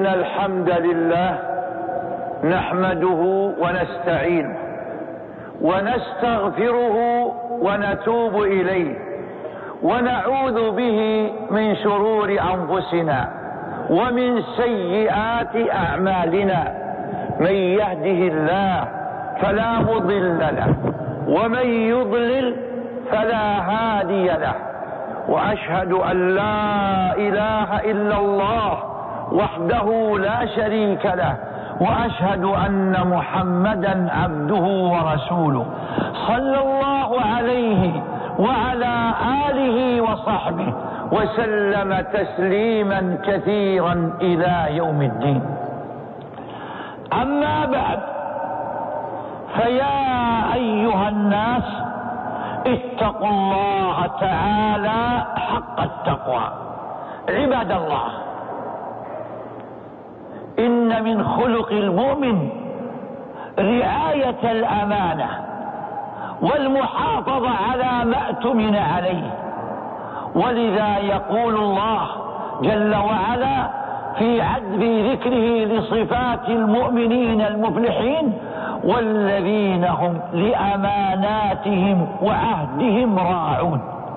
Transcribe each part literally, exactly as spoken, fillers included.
إن الحمد لله نحمده ونستعينه ونستغفره ونتوب إليه ونعوذ به من شرور أنفسنا ومن سيئات أعمالنا. من يهده الله فلا مضل له ومن يضلل فلا هادي له، وأشهد أن لا إله إلا الله وحده لا شريك له، وأشهد أن محمدا عبده ورسوله صلى الله عليه وعلى آله وصحبه وسلم تسليما كثيرا إلى يوم الدين. أما بعد، فيا أيها الناس اتقوا الله تعالى حق التقوى. عباد الله، إن من خلق المؤمن رعاية الأمانة والمحافظة على ما اؤتمن عليه، ولذا يقول الله جل وعلا في عدل ذكره لصفات المؤمنين المفلحين: والذين هم لأماناتهم وعهدهم راعون.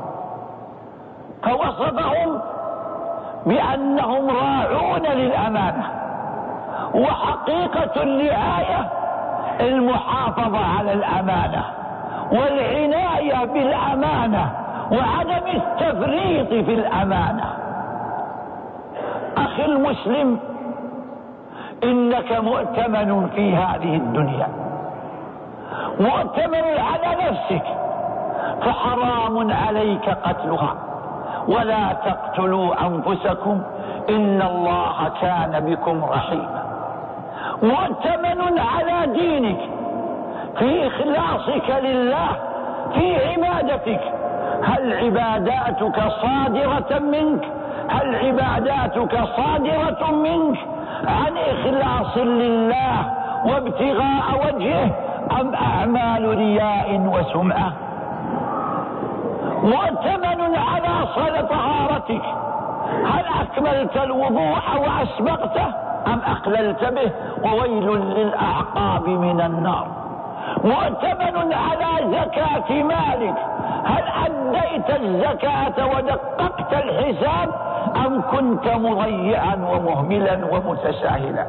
فوصفهم بأنهم راعون للأمانة، وحقيقة الرعاية المحافظة على الأمانة والعناية بالأمانة وعدم التفريط في الأمانة. أخي المسلم، إنك مؤتمن في هذه الدنيا، مؤتمن على نفسك، فحرام عليك قتلها. ولا تقتلوا أنفسكم إن الله كان بكم رحيما. مؤتمن على دينك، في إخلاصك لله في عبادتك. هل عباداتك صادرة منك؟ هل عباداتك صادرة منك عن إخلاص لله وابتغاء وجهه، أم أعمال رياء وسمعة؟ مؤتمن على صلاة طهارتك، هل أكملت الوضوء وأسبغته أم أقللت به؟ وويل للأعقاب من النار. مؤتمن على زكاة مالك، هل أديت الزكاة ودققت الحساب أم كنت مضيعا ومهملا ومتساهلا؟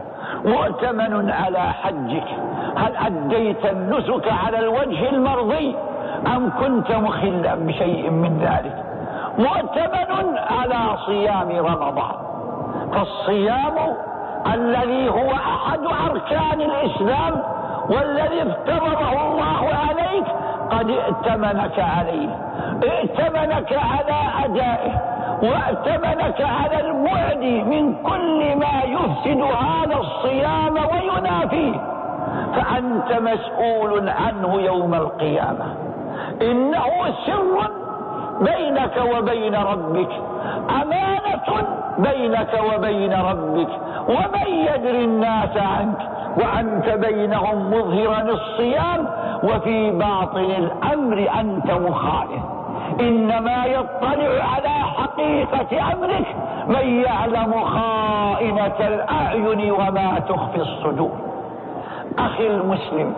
مؤتمن على حجك، هل أديت النسك على الوجه المرضي أم كنت مخلا بشيء من ذلك؟ مؤتمن على صيام رمضان، فالصيام الذي هو أحد أركان الإسلام والذي افترضه الله عليك قد ائتمنك عليه، ائتمنك على أدائه، وائتمنك على البعد من كل ما يفسد هذا الصيام وينافيه، فأنت مسؤول عنه يوم القيامة. إنه سر بينك وبين ربك، أمانة بينك وبين ربك، ومن يدري الناس عنك وأنت بينهم مظهرا الصيام، وفي باطن الأمر أنت مخالف. إنما يطلع على حقيقة أمرك من يعلم خائنة الأعين وما تخفي الصدور. أخي المسلم،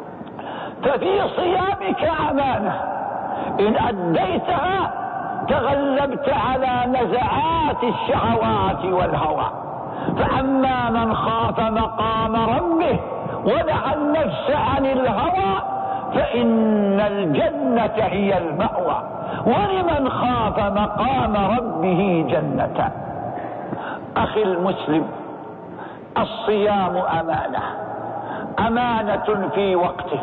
ففي صيامك أمانة، إن أديتها تغلبت على نزعات الشهوات والهوى. فأما من خاف مقام ربه ونهى النفس عن الهوى فإن الجنة هي المأوى، ولمن خاف مقام ربه جنتان. أخي المسلم، الصيام أمانة، أمانة في وقته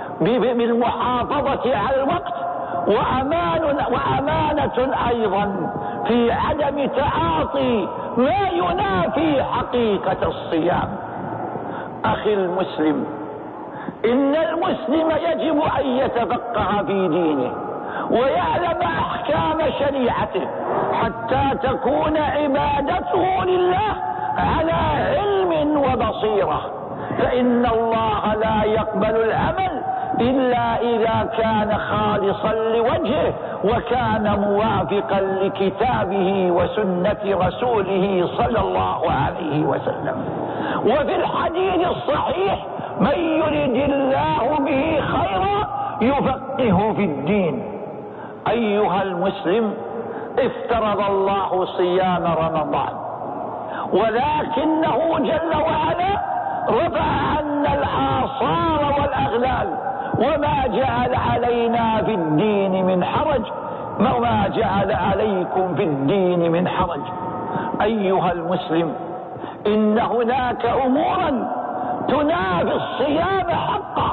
بالمحافظة على الوقت، وأمان وأمانة أيضا في عدم تعاطي ما ينافي حقيقة الصيام. أخي المسلم، إن المسلم يجب أن يتفقه في دينه ويعلم أحكام شريعته حتى تكون عبادته لله على علم وبصيرة، فإن الله لا يقبل العمل إلا إذا كان خالصا لوجهه وكان موافقا لكتابه وسنة رسوله صلى الله عليه عليه وسلم. وفي الحديث الصحيح: من يرد الله به خيرا يفقهه في الدين. أيها المسلم، افترض الله صيام رمضان، ولكنه جل وعلا رفع عنا الآثار والأغلال، وما جعل علينا في الدين من حرج، وما جعل عليكم في الدين من حرج. أيها المسلم، إن هناك أمورا تنافي الصيام حقا،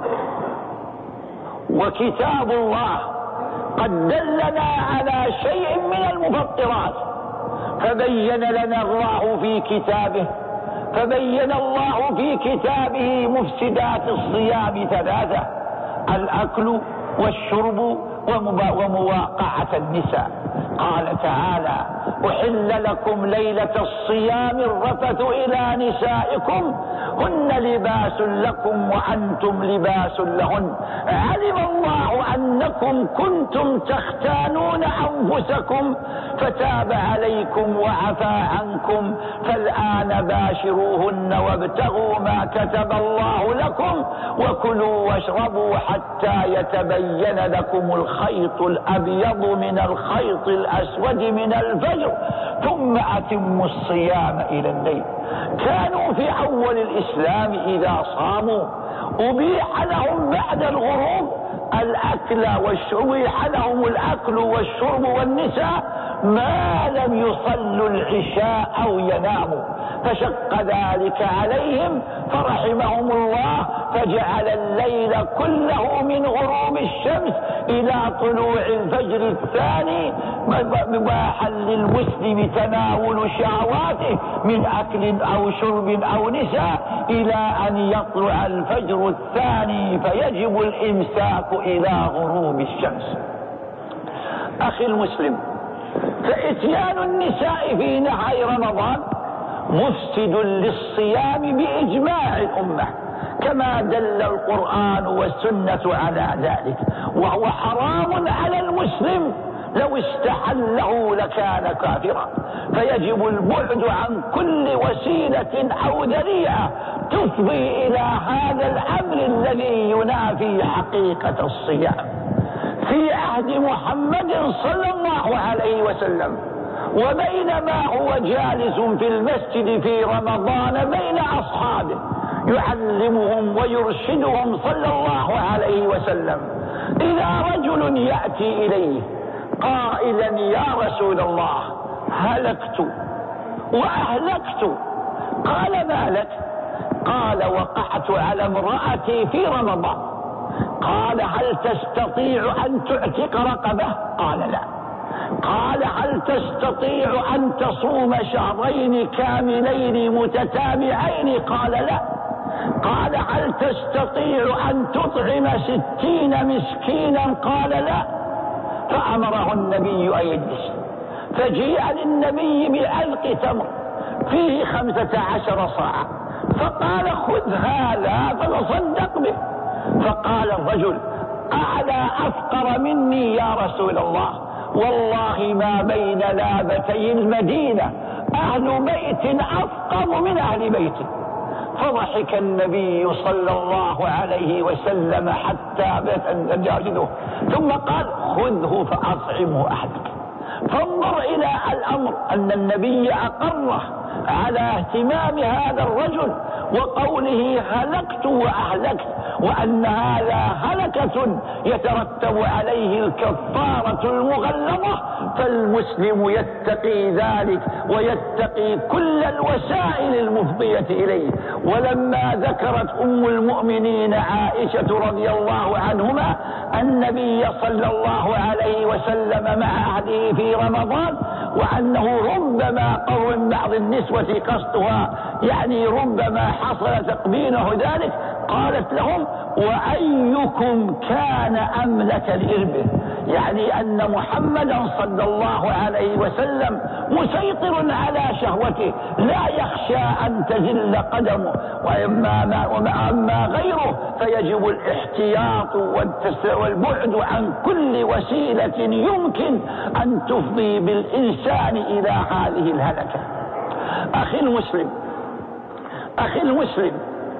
وكتاب الله قد دلنا على شيء من المفطرات، فبين لنا الله في كتابه فبين الله في كتابه مفسدات الصيام ثلاثة: الأكل والشرب ومواقعة النساء. قال تعالى: أحل لكم ليلة الصيام الرفث إلى نسائكم هن لباس لكم وأنتم لباس لهن، علم الله أنكم كنتم تختانون أنفسكم فتاب عليكم وعفى عنكم، فالآن باشروهن وابتغوا ما كتب الله لكم وكلوا واشربوا حتى يتبين لكم الخيط الأبيض من الخيط الأسود من الفجر ثم أتموا الصيام إلى الليل. كانوا في أول الإسلام إذا صاموا أبيح لهم بعد الغروب الأكل والشرب، أبيح لهم الأكل والشرب والنساء ما لم يصلوا العشاء أو يناموا، فشق ذلك عليهم فرحمهم الله، فجعل الليل كله من غروب الشمس إلى طلوع الفجر الثاني مباحا للمسلم تناول شهواته من أكل أو شرب أو نساء إلى أن يطلع الفجر الثاني فيجب الإمساك إلى غروب الشمس. أخي المسلم، فإتيان النساء في نهار رمضان مفسد للصيام بإجماع الأمة، كما دل القرآن والسنة على ذلك، وهو حرام على المسلم، لو استحله لكان كافرا، فيجب البعد عن كل وسيلة أو ذريعة تفضي إلى هذا الأمر الذي ينافي حقيقة الصيام. في عهد محمد صلى الله عليه وسلم، وبينما هو جالس في المسجد في رمضان بين أصحابه يعلمهم ويرشدهم صلى الله عليه وسلم، إذا رجل يأتي إليه قائلا: يا رسول الله، هلكت وأهلكت. قال: ما لك؟ قال: وقعت على امرأتي في رمضان. قال: هل تستطيع أن تعتق رقبة؟ قال: لا. قال: هل تستطيع أن تصوم شهرين كاملين متتابعين؟ قال: لا. قال: هل تستطيع أن تطعم ستين مسكينا؟ قال: لا. فأمره النبي أن يجلس، فجيء للنبي بعلق تمر فيه خمسة عشر صاعا، فقال: خذ هذا فتصدق به. فقال الرجل: أعلى أفقر مني يا رسول الله، والله ما بين لابتي المدينة أهل بيت أفقر من أهل بيتي. فضحك النبي صلى الله عليه وسلم حتى بات جاهده، ثم قال: خذه فأطعمه أحدك. فانظر إلى الأمر أن النبي أقره على اهتمام هذا الرجل وقوله: هلكت وأهلكت، وأن هذا هلكة يترتب عليه الكفارة المغلظة، فالمسلم يتقي ذلك ويتقي كل الوسائل المفضية إليه. ولما ذكرت أم المؤمنين عائشة رضي الله عنهما النبي صلى الله عليه وسلم مع أهله في رمضان، وأنه ربما قول بعض النسوة قصدها يعني ربما حصل تقبيله ذلك، قالت لهم: وأيكم كان أملك لإربه، يعني أن محمدا صلى الله عليه وسلم مسيطر على شهوته، لا يخشى أن تزل قدمه، وإما وأما غيره فيجب الاحتياط والبعد عن كل وسيلة يمكن أن تفضي بالإنسان إلى هذه الهلكة. أخي المسلم أخي المسلم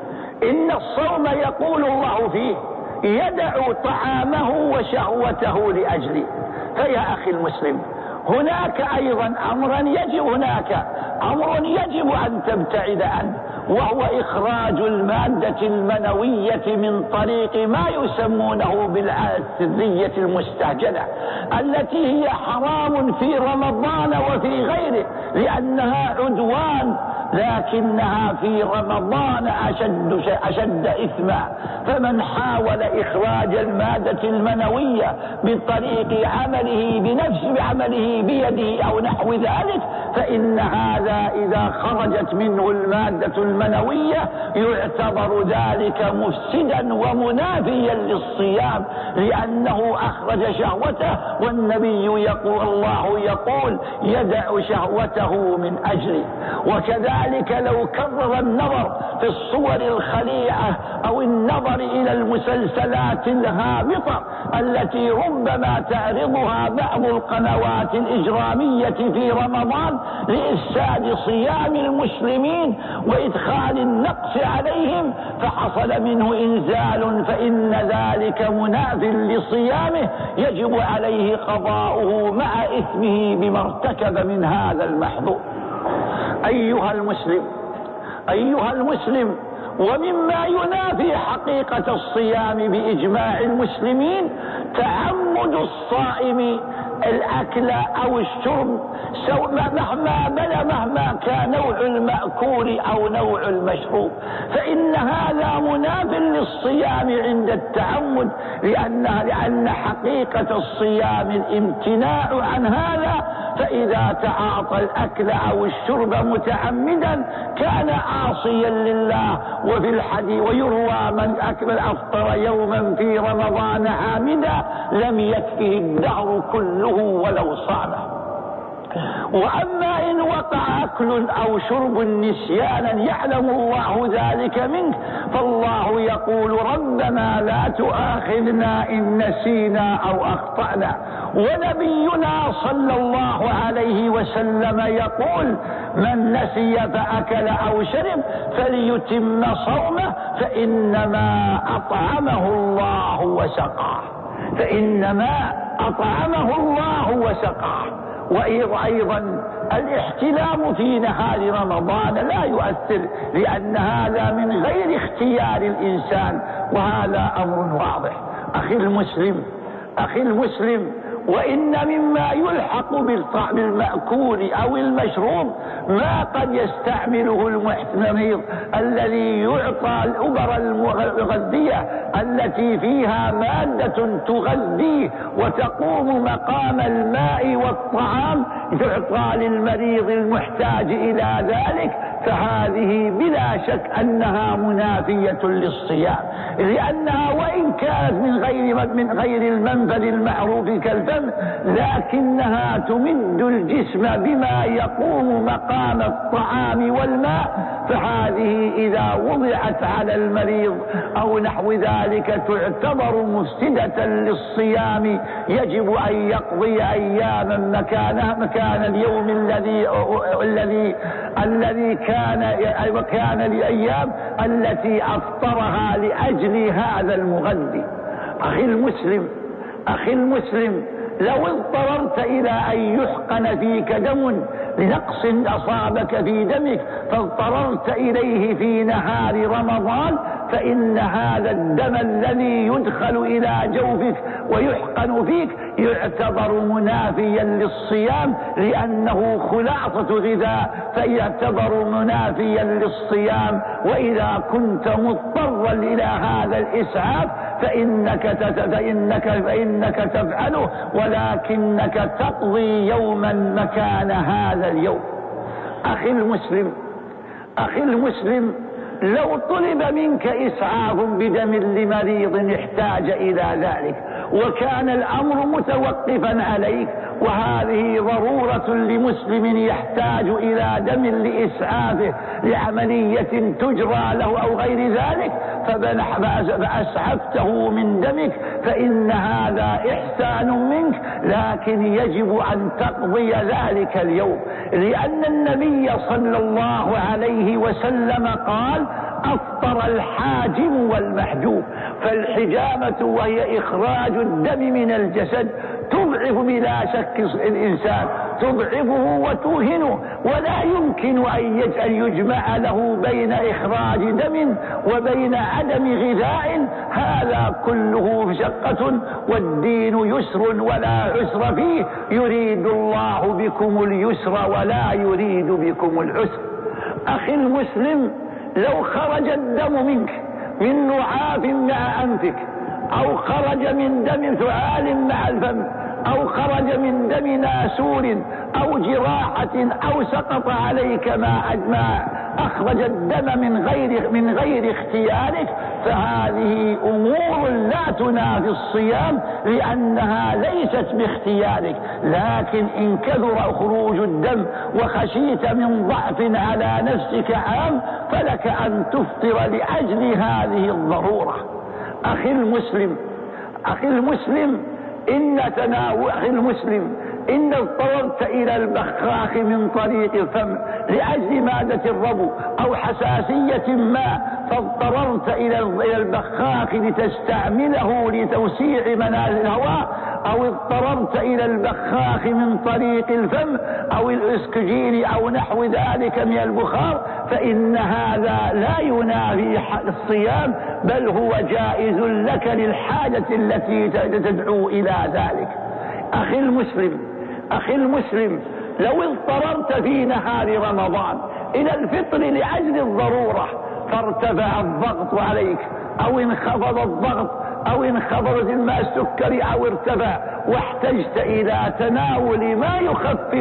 إن الصوم يقول الله فيه يدع طعامه وشهوته لأجلي. فيا أخي المسلم هناك أيضا أمرا يجب هناك أمر يجب أن تبتعد عنه، وهو إخراج المادة المنوية من طريق ما يسمونه بالعادة السرية المستهجنة، التي هي حرام في رمضان وفي غيره لأنها عدوان، لكنها في رمضان أشد, أشد إثما. فمن حاول إخراج المادة المنوية من طريق عمله بنفسه بعمله بيده أو نحو ذلك، فإن هذا إذا خرجت منه المادة المنوية يعتبر ذلك مفسدا ومنافيا للصيام، لأنه أخرج شهوته، والنبي يقول الله يقول يدع شهوته من أجلي. وكذلك لو كرر النظر في الصور الخليعة أو النظر إلى المسلسلات الهابطة التي ربما تعرضها بعض القنوات الإجرامية في رمضان لإفساد صيام المسلمين وإدخال النقص عليهم فحصل منه إنزال، فإن ذلك مناف لصيامه يجب عليه قضاؤه مع إثمه بما ارتكب من هذا المحظور. أيها المسلم أيها المسلم ومما ينافي حقيقة الصيام بإجماع المسلمين تعمد الصائم الأكل أو الشرب مهما بلغ مهما كان نوع المأكول أو نوع المشروب، فإن هذا مناف للصيام عند التعمد، لأنها لأن حقيقة الصيام الامتناع عن هذا، فإذا تعاطى الأكل أو الشرب متعمدا كان عاصيا لله. وفي الحديث ويروى من أكل أفطر يوما في رمضان عامدا لم يكفه الدهر كله ولو صامه. وأما إن وقع أكل أو شرب نسيانا يعلم الله ذلك منك، فالله يقول ربنا لا تؤاخذنا إن نسينا أو أخطأنا. ونبينا صلى الله عليه وسلم يقول من نسي فأكل أو شرب فليتم صومه فإنما أطعمه الله وسقاه فإنما أطعمه الله وسقاه. وأيضا الاحتلام في نهار رمضان لا يؤثر، لأن هذا من غير اختيار الإنسان، وهذا أمر واضح. أخي المسلم أخي المسلم وإن مما يلحق بالمأكول أو المشروب ما قد يستعمله المريض الذي يعطى الأبر المغذية التي فيها مادة تغذيه وتقوم مقام الماء والطعام تعطى للمريض المحتاج إلى ذلك، فهذه بلا شك أنها منافية للصيام، لأنها وإن كانت من غير من غير المنفذ المعروف كالفم لكنها تمد الجسم بما يقوم مقام الطعام والماء، فهذه إذا وضعت على المريض أو نحو ذلك تعتبر مفسدة للصيام، يجب أن يقضي أياما مكانها مكان اليوم الذي الذي الذي كان كان الأيام التي أفطرها لأجل هذا المغذي. أخي المسلم أخي المسلم لو اضطررت إلى أن يحقن فيك دم لنقص أصابك في دمك فاضطررت إليه في نهار رمضان، فإن هذا الدم الذي يدخل إلى جوفك ويحقن فيك يعتبر منافيا للصيام، لأنه خلاصة غذاء فيعتبر منافيا للصيام. وإذا كنت مضطرا إلى هذا الإسعاف فإنك فإنك فإنك تفعله، ولكنك تقضي يوما مكان هذا اليوم. أخي المسلم أخي المسلم لو طلب منك إسعاف بدم لمريض احتاج إلى ذلك وكان الأمر متوقفا عليك وهذه ضرورة لمسلم يحتاج إلى دم لإسعافه لعملية تجرى له أو غير ذلك، فأسعفته من دمك فإن هذا إحسان منك، لكن يجب أن تقضي ذلك اليوم، لأن النبي صلى الله عليه وسلم قال: أفطر الحاجم والمحجوم. فالحجامة وهي إخراج الدم من الجسد تضعف بلا شك الإنسان، تضعفه وتوهنه، ولا يمكن أن يجمع له بين إخراج دم وبين عدم غذاء، هذا كله مشقة، والدين يسر ولا عسر فيه، يريد الله بكم اليسر ولا يريد بكم العسر. أخي المسلم، لو خرج الدم منك من لعاب مع أنفك، أو خرج من دم ثعال مع الفم، أو خرج من دم ناسور أو جراحة، أو سقط عليك ما أجمع أخرج الدم من غير من غير اختيارك، فهذه أمور لا تنافي الصيام، لأنها ليست باختيارك. لكن إن كثر خروج الدم وخشيت من ضعف على نفسك عام، فلك أن تفطر لأجل هذه الضرورة. أخي المسلم أخي المسلم إن تناول أخي المسلم إن اضطررت إلى البخاخ من طريق الفم لأجل مادة الربو أو حساسية ما، فاضطررت إلى البخاخ لتستعمله لتوسيع منازل الهواء، أو اضطررت إلى البخاخ من طريق الفم أو الإسكجين أو نحو ذلك من البخار، فإن هذا لا ينافي الصيام، بل هو جائز لك للحاجة التي تدعو إلى ذلك. أخي المسلم أخي المسلم لو اضطررت في نهار رمضان إلى الفطر لأجل الضرورة، فارتفع الضغط عليك أو انخفض الضغط أو انخفضت الماء السكري أو ارتفع، واحتجت إلى تناول ما يخفف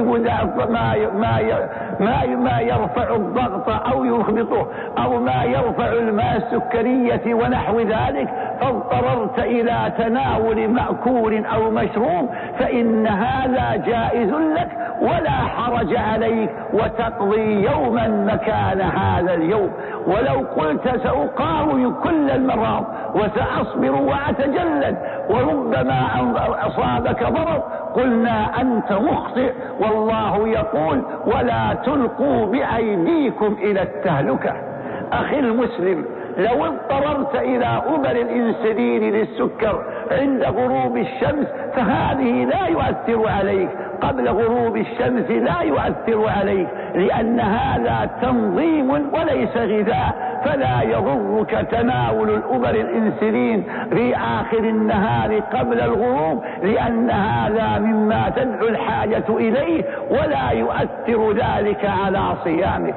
ما ما ما ما يرفع الضغط أو يخبطه، أو ما يرفع الماء السكرية ونحو ذلك، فاضطررت إلى تناول مأكول أو مشروب، فإن هذا جائز لك ولا حرج عليك، وتقضي يوما مكان هذا اليوم. ولو قلت سأقاوم كل المرض وسأصبر وأتجلد وربما أصابك ضرر، قلنا أنت مخطئ، والله يقول: ولا تلقوا بأيديكم إلى التهلكة. أخي المسلم، لو اضطررت إلى أبر الإنسولين للسكر عند غروب الشمس، فهذه لا يؤثر عليك، قبل غروب الشمس لا يؤثر عليك، لأن هذا تنظيم وليس غذاء، فلا يضرك تناول الأبر الإنسولين في آخر النهار قبل الغروب، لأن هذا مما تدعو الحاجة إليه، ولا يؤثر ذلك على صيامك.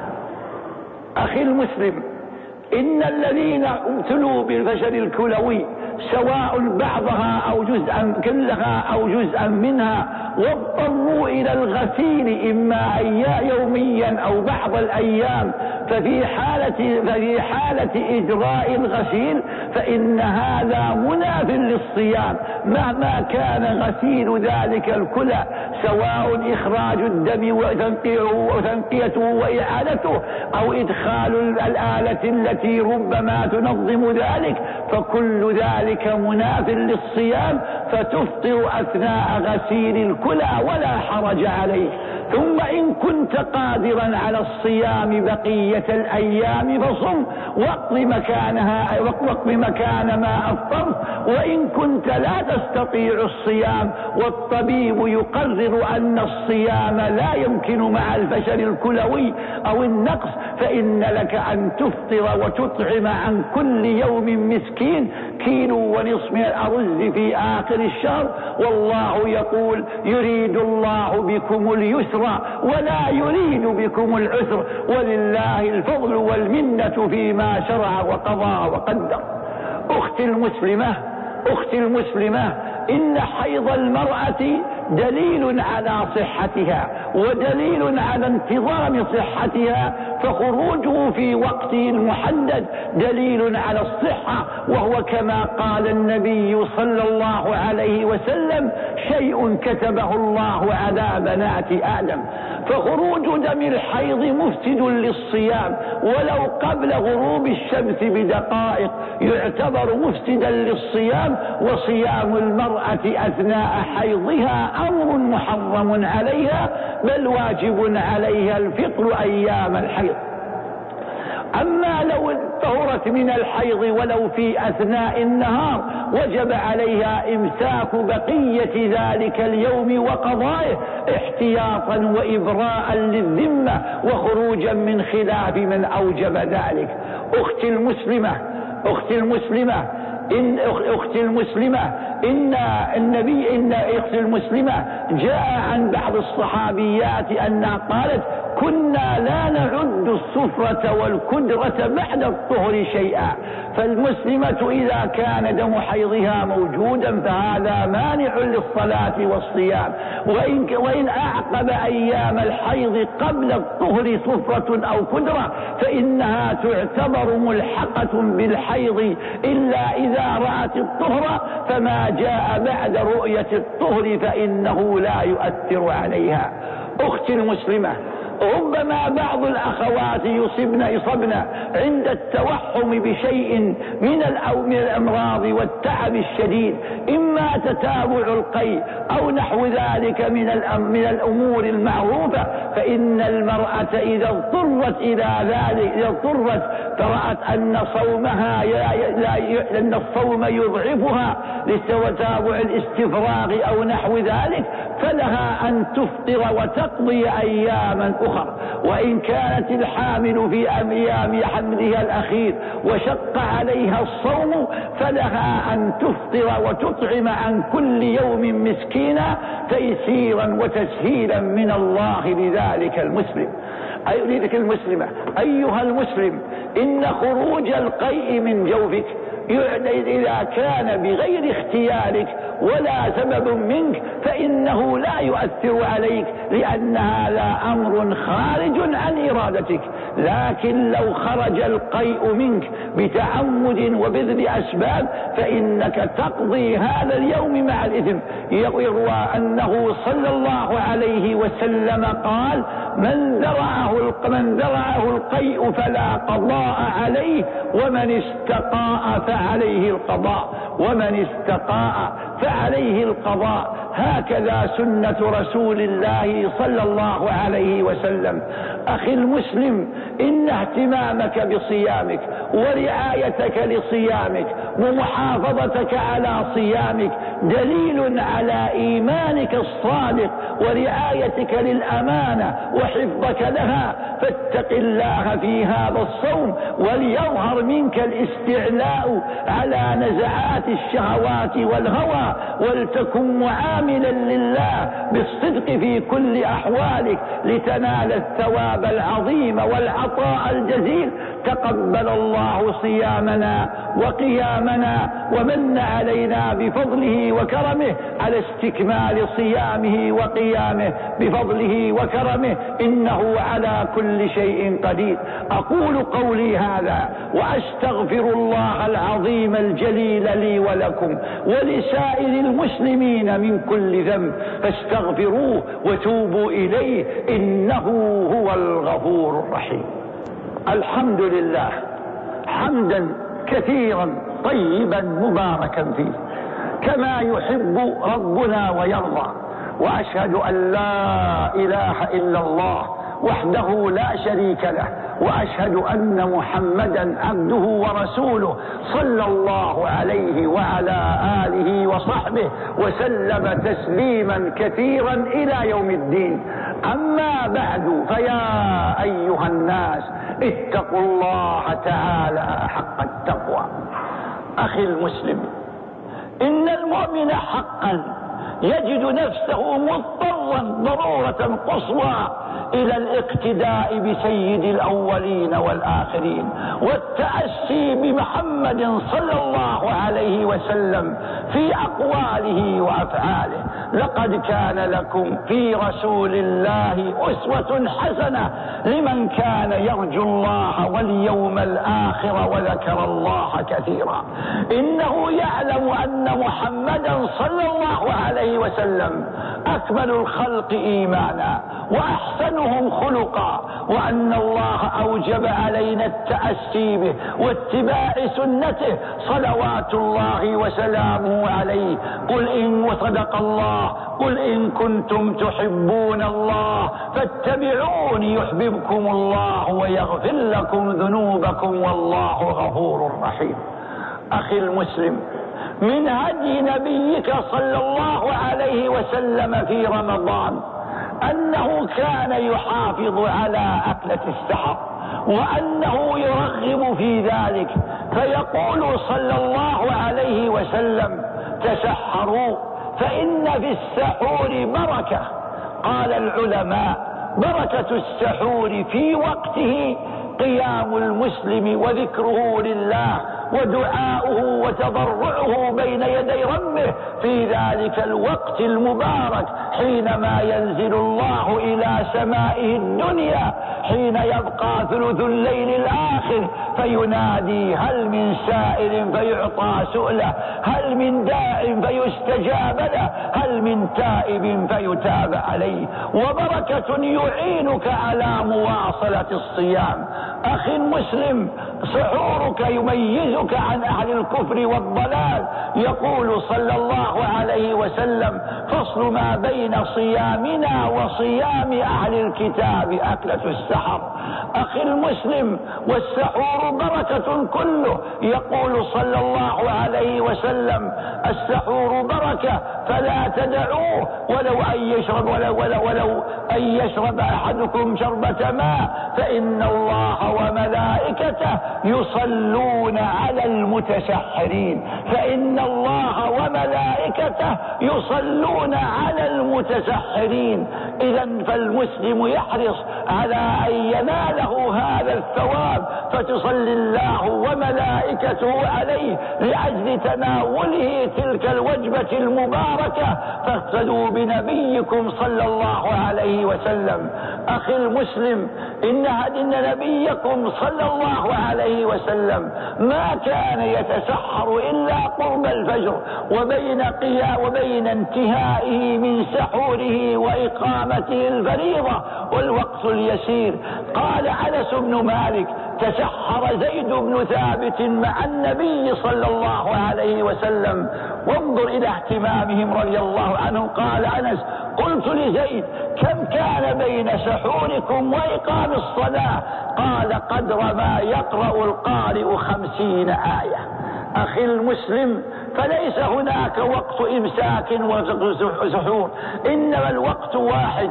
أخي المسلم، إن الذين ابتلوا بالفشل الكلوي سواء بعضها أو جزءا كلها أو جزءا منها، واضطروا إلى الغسيل إما يوميا أو بعض الأيام، ففي حالة, ففي حالة إجراء الغسيل فإن هذا مناف للصيام، مهما كان غسيل ذلك الكلى، سواء إخراج الدم وتنقيته وإعادته، أو إدخال الآلة التي ربما تنظم ذلك، فكل ذلك مناف للصيام، فتفطر أثناء غسيل الكلى ولا حرج عليه. ثم إن كنت قادرا على الصيام بقية الأيام فصم، واقض مكانها واقض مكان ما أفطرت. وإن كنت لا تستطيع الصيام والطبيب يقرر أن الصيام لا يمكن مع الفشل الكلوي أو النقص، فإن لك أن تفطر وتطعم عن كل يوم مسكين كيلو ونصف من الأرز في آخر الشهر، والله يقول: يريد الله بكم اليسر ولا يريد بكم العسر، ولله الفضل والمنة فيما شرع وقضى وقدر. أختي المسلمة أختي المسلمة إن حيض المرأة دليل على صحتها، ودليل على انتظام صحتها فخروجه في وقته المحدد دليل على الصحة، وهو كما قال النبي صلى الله عليه وسلم: شيء كتبه الله على بنات آدم. فخروج دم الحيض مفسد للصيام ولو قبل غروب الشمس بدقائق يعتبر مفسدا للصيام، وصيام المرأة أثناء حيضها أمر محرم عليها، بل واجب عليها الفطر أيام الحيض. أما لو طهرت من الحيض ولو في أثناء النهار وجب عليها إمساك بقية ذلك اليوم وقضائه احتياطا وإبراء للذمة وخروجا من خلاف من أوجب ذلك. أختي المسلمة أختي المسلمة إن أختي المسلمة إن النبي إن أختي المسلمة جاء عن بعض الصحابيات أنها قالت: كنا لا نعد السفرة والكدرة بعد الطهر شيئا. فالمسلمة إذا كان دم حيضها موجودا فهذا مانع للصلاة والصيام، وإن, وإن أعقب أيام الحيض قبل الطهر سفرة أو كدرة فإنها تعتبر ملحقة بالحيض إلا إذا رأت الطهر، فما جاء بعد رؤية الطهر فإنه لا يؤثر عليها. أختي المسلمة، ربما بعض الأخوات يصبن يصبن عند التوحم بشيء من الأمراض والتعب الشديد، إما تتابع القيء أو نحو ذلك من من الأمور المعروفة، فإن المرأة إذا اضطرت إلى ذلك إذا اضطرت فرأت أن صومها أن الصوم يضعفها لتتابع الاستفراغ أو نحو ذلك، فلها أن تفطر وتقضي أياما أخرى. وإن كانت الحامل في أيام حملها الأخير وشق عليها الصوم فلها أن تفطر وتطعم عن كل يوم مسكينا تيسيرا وتسهيلا من الله لذلك المسلم. أيها المسلمة، أيها المسلم، إن خروج القيء من جوفك إذا كان بغير اختيارك ولا سبب منك فإنه لا يؤثر عليك، لأن هذا أمر خارج عن إرادتك. لكن لو خرج القيء منك بتعمد وبذل أسباب فإنك تقضي هذا اليوم مع الإثم. يروى أنه صلى الله عليه وسلم قال: من ذرعه من ذرعه القيء فلا قضاء عليه، ومن استقاء فعليه القضاء ومن استقاء فعليه القضاء. هكذا سنة رسول الله صلى الله عليه وسلم. أخي المسلم، إن اهتمامك بصيامك ورعايتك لصيامك ومحافظتك على صيامك دليل على إيمانك الصادق ورعايتك للأمانة وحفظك لها، فاتق الله في هذا الصوم وليظهر منك الاستعلاء على نزعات الشهوات والهوى، ولتكن معاملا لله بالصدق في كل أحوالك لتنال الثواب العظيم والعطاء الجزيل. تقبل الله صيامنا وقيامنا ومن علينا بفضله وكرمه على استكمال صيامه وقيامه بفضله وكرمه، إنه على كل شيء قدير. أقول قولي هذا وأستغفر الله العظيم الجليل لي ولكم ولسائر المسلمين من كل ذنب، فاستغفروه وتوبوا إليه إنه هو الغفور الرحيم. الحمد لله حمدا كثيرا طيبا مباركا فيه كما يحب ربنا ويرضى، وأشهد أن لا إله إلا الله وحده لا شريك له، وأشهد أن محمدا عبده ورسوله صلى الله عليه وعلى آله وصحبه وسلم تسليما كثيرا إلى يوم الدين. أما بعد، فيا أيها الناس اتقوا الله تعالى حق التقوى. أخي المسلم، إن المؤمن حقا يجد نفسه مضطرا ضرورة قصوى إلى الاقتداء بسيد الأولين والآخرين والتأسي بمحمد صلى الله عليه وسلم في أقواله وأفعاله. لقد كان لكم في رسول الله أسوة حسنة لمن كان يرجو الله واليوم الآخر وذكر الله كثيرا. إنه يعلم أن محمدا صلى الله عليه وسلم أكمل الخلق إيمانا وأحسنهم خلقا، وأن الله أوجب علينا التأسي به واتباع سنته صلوات الله وسلامه عليه. قل إن صدق الله قل إن كنتم تحبون الله فاتبعوني يحببكم الله ويغفر لكم ذنوبكم والله غفور رحيم. أخي المسلم، من هدي نبيك صلى الله عليه وسلم في رمضان أنه كان يحافظ على أكلة السحر، وأنه يرغب في ذلك، فيقول صلى الله عليه وسلم: تسحروا فإن في السحور بركة. قال العلماء: بركة السحور في وقته قيام المسلم وذكره لله ودعاؤه وتضرعه بين يدي ربه في ذلك الوقت المبارك، حينما ينزل الله إلى سمائه الدنيا حين يبقى ثلث الليل الآخر فينادي: هل من سائل فيعطى سؤله، هل من داع فيستجاب له، هل من تائب فيتاب عليه. وبركة يعينك على مواصلة الصيام. أخي المسلم، سحورك يميزك عن أهل الكفر والضلال. يقول صلى الله عليه وسلم: فصل ما بين صيامنا وصيام أهل الكتاب أكلة السحر. أخي المسلم، والسحور بركة كله. يقول صلى الله عليه وسلم: السحور بركة فلا تدعوه ولو أن يشرب ولو, ولو, ولو أن يشرب أحدكم شربة ماء فإن الله وملائكته يصلون على المتسحرين فإن الله وملائكته يصلون على المتسحرين. إذا فالمسلم يحرص على أن يناله هذا الثواب، فتصلي الله وملائكته عليه لأجل تناوله تلك الوجبة المباركة. فاقتدوا بنبيكم صلى الله عليه وسلم. أخي المسلم، إن هدي نبيكم صلى الله عليه وسلم ما كان يتسحر إلا قرب الفجر وبين قيام وبين انتهائه من سحوره وإقامته الفريضة والوقت اليسير. قال أنس بن مالك: تسحر زيد بن ثابت مع النبي صلى الله عليه وسلم. وانظر إلى اهتمامهم رضي الله عنهم. قال أنس: قلت لزيد: كم كان بين سحوركم وإقام الصلاة؟ قال: قدر ما يقرأ القارئ خمسين آية. أخي المسلم، فليس هناك وقت إمساك وسحور، إنما الوقت واحد.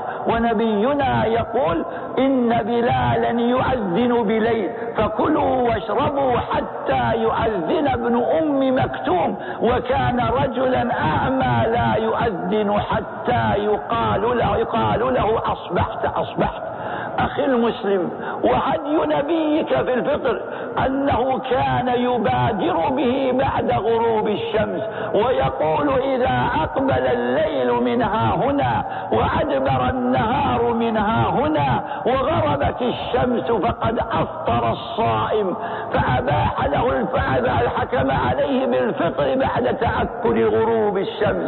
ونبينا يقول: إن بلالا يؤذن بليل فكلوا واشربوا حتى يؤذن ابن أم مكتوم، وكان رجلا أعمى لا يؤذن حتى يقال له, يقال له أصبحت أصبحت. أخي المسلم، وهدي نبيك في الفطر أنه كان يبادر به بعد غروب الشمس، ويقول: إذا أقبل الليل منها هنا وأدبر النهار منها هنا وغربت الشمس فقد أفطر الصائم، فأباح له الحكم عليه بالفطر بعد تأكل غروب الشمس.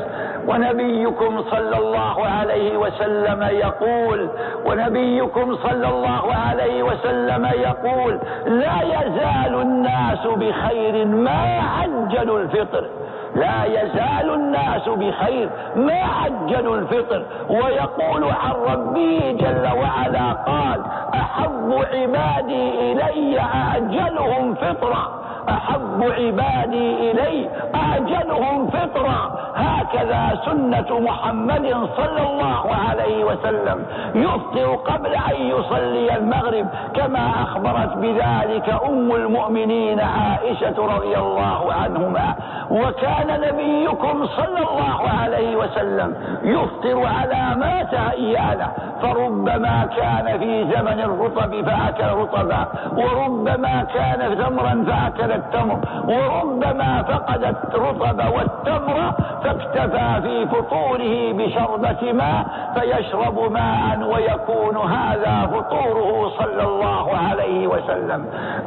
ونبيكم صلى الله عليه وسلم يقول ونبيكم صلى الله عليه وسلم يقول: لا يزال الناس بخير ما عجلوا الفطر. لا يزال الناس بخير ما عجلوا الفطر. ويقول عن ربه جل وعلا: قال: أحب عبادي إلي أعجلهم فطرا. أحب عبادي إلي أعجلهم فطرا. هكذا سنة محمد صلى الله عليه وسلم، يفطر قبل أن يصلي المغرب، كما أخبرت بذلك أم المؤمنين عائشة رضي الله عنهما. وكان نبيكم صلى الله عليه وسلم يفطر على ما تهيأ له، فربما كان في زمن الرطب فأكل رطبا، وربما كان تمرا فأكل التمر، وربما فقد الرطب والتمر فاكتفى في فطوره بشربة ماء فيشرب ماء، ويكون هذا فطوره صلى الله عليه وسلم.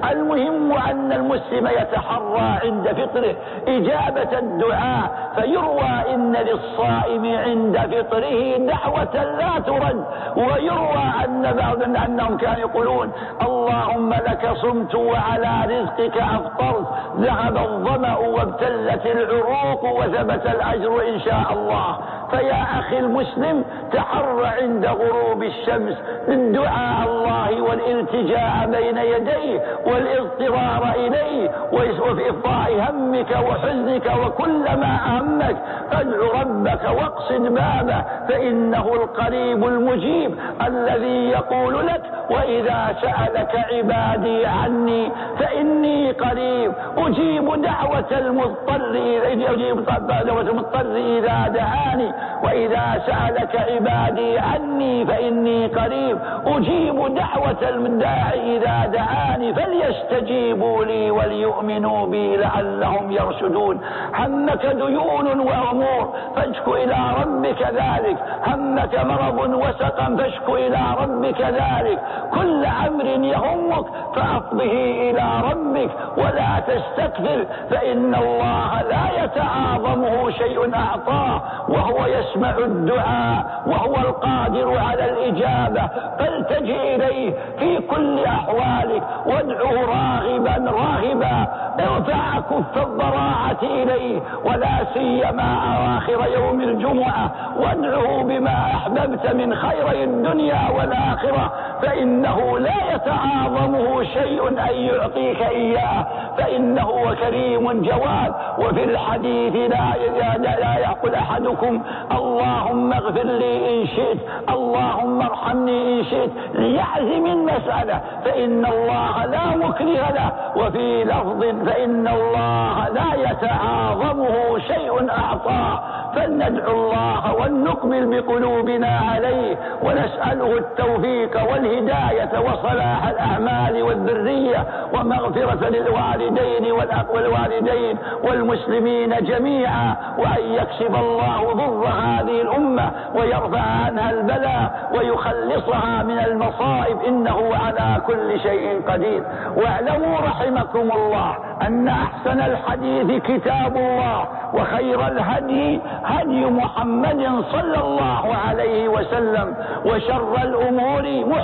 المهم أن المسلم يتحرى عند فطره إجابة الدعاء، فيروى إن للصائم عند فطره دعوة لا ترد، ويروى أن بعض أنهم كانوا يقولون اللهم لك صمت وعلى رزقك أفطرت، ذهب الظمأ وابتلت العروق وثبت الأجر إن شاء الله. فيا أخي المسلم تحر عند غروب الشمس الدعاء الله والالتجاء بين يديه والاضطرار إليه، وفي إفضاء همك وحزنك وكل ما أهمك فادع ربك واقصد بابه، فإنه القريب المجيب الذي يقول لك وإذا سألك عبادي عني فإني قريب أجيب دعوة المضطر أجيب دعوة المضطر إذا دعاني، وإذا سألك عبادي عني فإني قريب أجيب دعوة الداعي إذا دعاني، فليستجيبوا لي وليؤمنوا بي لعلهم يرشدون. همك ديون وأمور فاشكو إلى ربك ذلك، همك مرض وسقم فاشكو إلى ربك ذلك، كل أمر يهمك فأفضه إلى ربك ولا تستكثر، فإن الله لا يتعاظمه شيء أعطاه، وهو يسمع الدعاء وهو القادر على الإجابة، فالتجئ إليه في كل أحوالك وادعه راغبا راغبا، ارفع كف الضراعة إليه ولا سيما أواخر يوم الجمعة، وادعه بما أحببت من خير الدنيا والآخرة، فإنه لا يتعاظمه شيء أن يعطيك إياه، فإنه كريم جواد. وفي الحديث لا, لا يقول أحدكم اللهم اغفر لي إن شئت، اللهم ارحمني إن شئت، ليعزم المسألة فإن الله لا مكره له. وفي لفظ فإن الله لا يتعاظمه شيء أعطاه. فلندعو الله ولنقبل بقلوبنا عليه ونسأله التوفيق والهداية وصلاح الأعمال والذرية ومغفرة للوالدين والوالدين والمسلمين جميعا، وأن يكشف الله ضر هذه الأمة ويرفع عنها البلاء ويخلصها من المصائب، إنه على كل شيء قدير. واعلموا رحمكم الله أن أحسن الحديث كتاب الله، وخير الهدي هدي محمد صلى الله عليه وسلم، وشر الأمور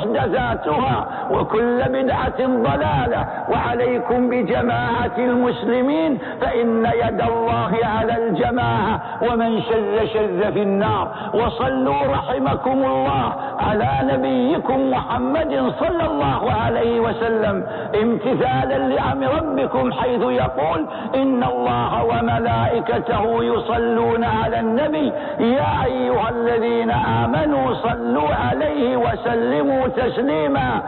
محدثاتها وكل بدعة ضلالة، وعليكم بجماعة المسلمين فإن يد الله على الجماعة، ومن شذ شذ في النار. وصلوا رحمكم الله على نبيكم محمد صلى الله عليه وسلم امتثالا لأمر ربكم حيث يقول إن الله وملائكته يصلون على النبي يا أيها الذين آمنوا صلوا عليه وسلموا تسليما.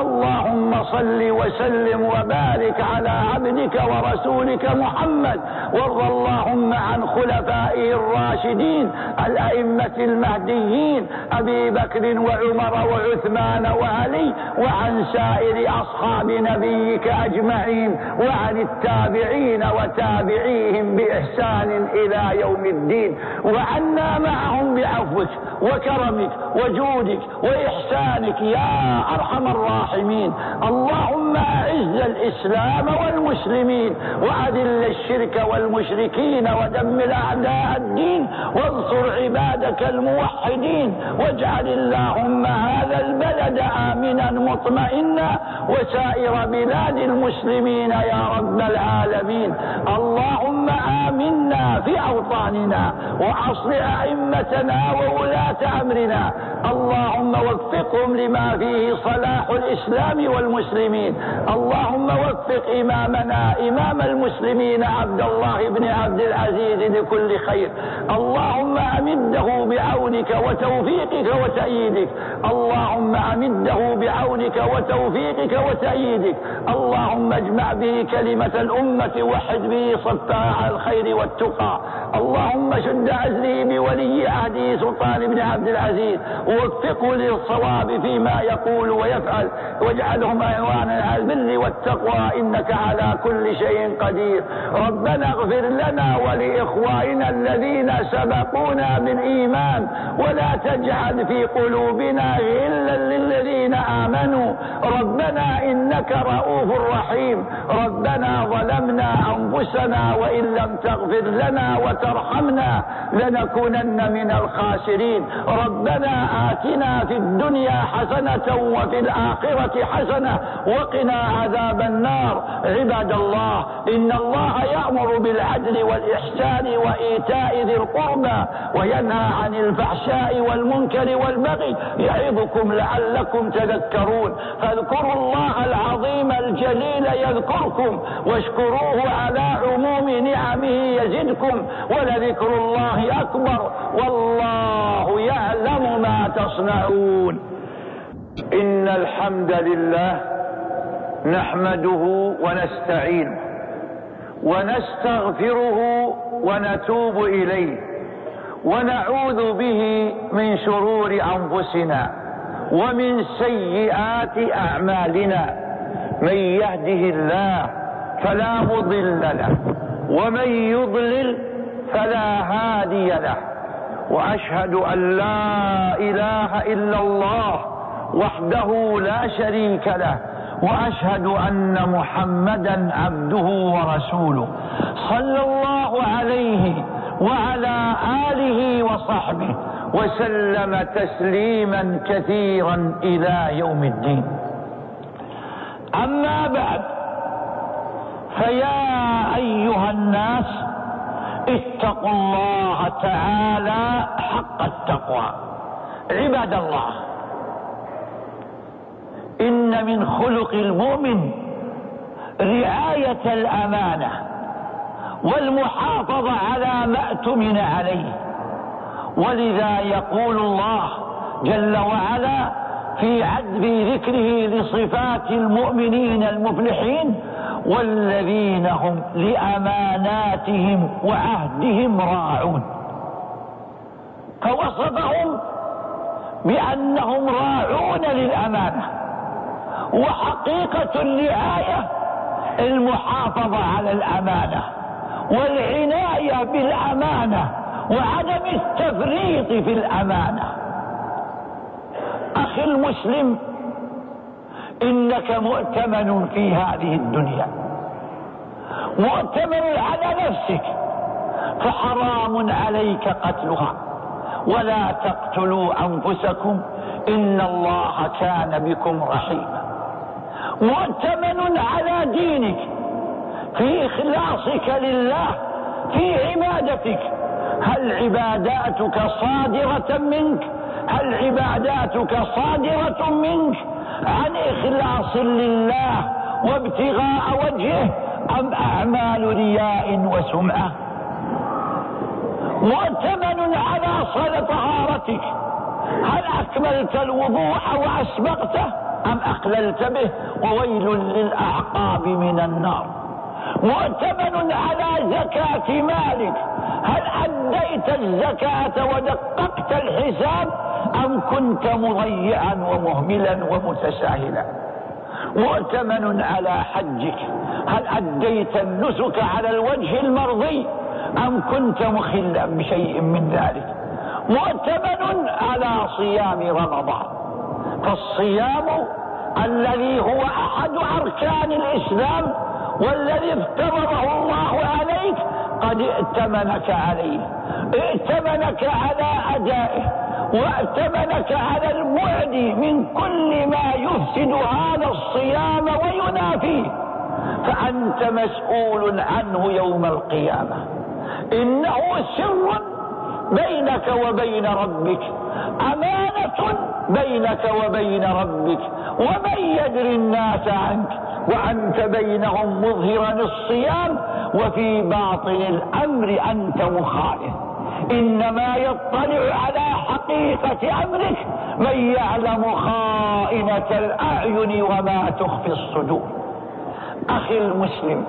اللهم صل وسلم وبارك على عبدك ورسولك محمد، وارض اللهم عن خلفائه الراشدين الأئمة المهديين أبي بكر وعمر وعثمان وعلي، وعن سائر أصحاب نبيك أجمعين، وعن التابعين وتابعيهم بإحسان إلى يوم الدين، وعنا معهم بعفوك وكرمك وجودك وإحسانك يا أرحم الراحمين. اللهم أعز الإسلام والمسلمين، وأذل الشرك والمشركين، ودمر أعداء الدين، وانصر عبادك الموحدين، واجعل اللهم هذا البلد البلد آمنا مطمئنا وسائر بلاد المسلمين يا رب العالمين. اللهم آمنا في أوطاننا وأصلح أئمتنا وولاة أمرنا، اللهم وفقهم لما فيه صلاح الإسلام والمسلمين. اللهم وفق إمامنا إمام المسلمين عبد الله بن عبد العزيز لكل خير، اللهم أمده بعونك وتوفيقك وتأييدك، اللهم أمده بعونك وتوفيقك وتأييدك، اللهم اجمع به كلمة الأمة وحد به صفها على الخير والتقى، اللهم شد عزله بولي عهده سلطان بن عبد العزيز ووفقه للصواب فيما يقول ويفعل، واجعلهم أعوانا على البر والتقوى إنك على كل شيء قدير. ربنا اغفر لنا ولإخواننا الذين سبقونا بالإيمان ولا تجعل في قلوبنا غلا للذين آمنوا ربنا إنك رؤوف رحيم. ربنا ظلمنا أنفسنا وإن لم تغفر لنا وترحمنا لنكونن من الخاسرين. ربنا آتنا في الدنيا حسنة وفي الآخرة حسنة وقنا عذاب النار. عباد الله، إن الله يأمر بالعدل والإحسان وإيتاء ذي القربى وينهى عن الفحشاء والمنكر والبغي يعظكم لعلكم تذكرون. فاذكروا الله العظيم الجليل يذكركم واشكروه على عموم نعمه يزدكم ولذكر الله أكبر والله يعلم ما تصنعون. إن الحمد لله نحمده ونستعينه ونستغفره ونتوب إليه ونعوذ به من شرور أنفسنا ومن سيئات أعمالنا. من يهده الله فلا مضل له ومن يضلل فلا هادي له، وأشهد أن لا إله إلا الله وحده لا شريك له، وأشهد أن محمدا عبده ورسوله صلى الله عليه وعلى آله وصحبه وسلم تسليما كثيرا إلى يوم الدين. أما بعد، فيا أيها الناس اتقوا الله تعالى حق التقوى. عباد الله، إن من خلق المؤمن رعاية الأمانة والمحافظة على ما اؤتمن عليه، ولذا يقول الله جل وعلا في عدل ذكره لصفات المؤمنين المفلحين: والذين هم لأماناتهم وعهدهم راعون. فوصفهم بأنهم راعون للأمانة، وحقيقة الرعاية المحافظة على الأمانة والعناية بالأمانة وعدم التفريط في الأمانة. أخي المسلم، إنك مؤتمن في هذه الدنيا، مؤتمن على نفسك، فحرام عليك قتلها، ولا تقتلوا أنفسكم إن الله كان بكم رحيما. مؤتمن على دينك في إخلاصك لله في عبادتك. هل عباداتك صادرة منك؟ هل عباداتك صادرة منك عن إخلاص لله وابتغاء وجهه، أم أعمال رياء وسمعة؟ مؤتمن على صلاة طهارتك. هل أكملت الوضوء وأسبغته أم أقللت به؟ وويل للأعقاب من النار. مؤتمن على زكاة مالك. هل أديت الزكاة ودققت الحساب أم كنت مضيعا ومهملا ومتساهلا؟ مؤتمن على حجك. هل أديت النسك على الوجه المرضي أم كنت مخلا بشيء من ذلك؟ مؤتمن على صيام رمضان. فالصيام الذي هو أحد أركان الإسلام والذي افترضه الله عليك قد ائتمنك عليه، ائتمنك على أدائه، وائتمنك على البعد من كل ما يفسد هذا الصيام وينافيه، فأنت مسؤول عنه يوم القيامة. إنه سر بينك وبين ربك، أمانة بينك وبين ربك، ومن يدري الناس عنك وأنت بينهم مظهرا الصيام، وفي باطن الأمر أنت مخالف. إنما يطلع على حقيقة أمرك من يعلم خائنة الأعين وما تخفي الصدور. أخي المسلم،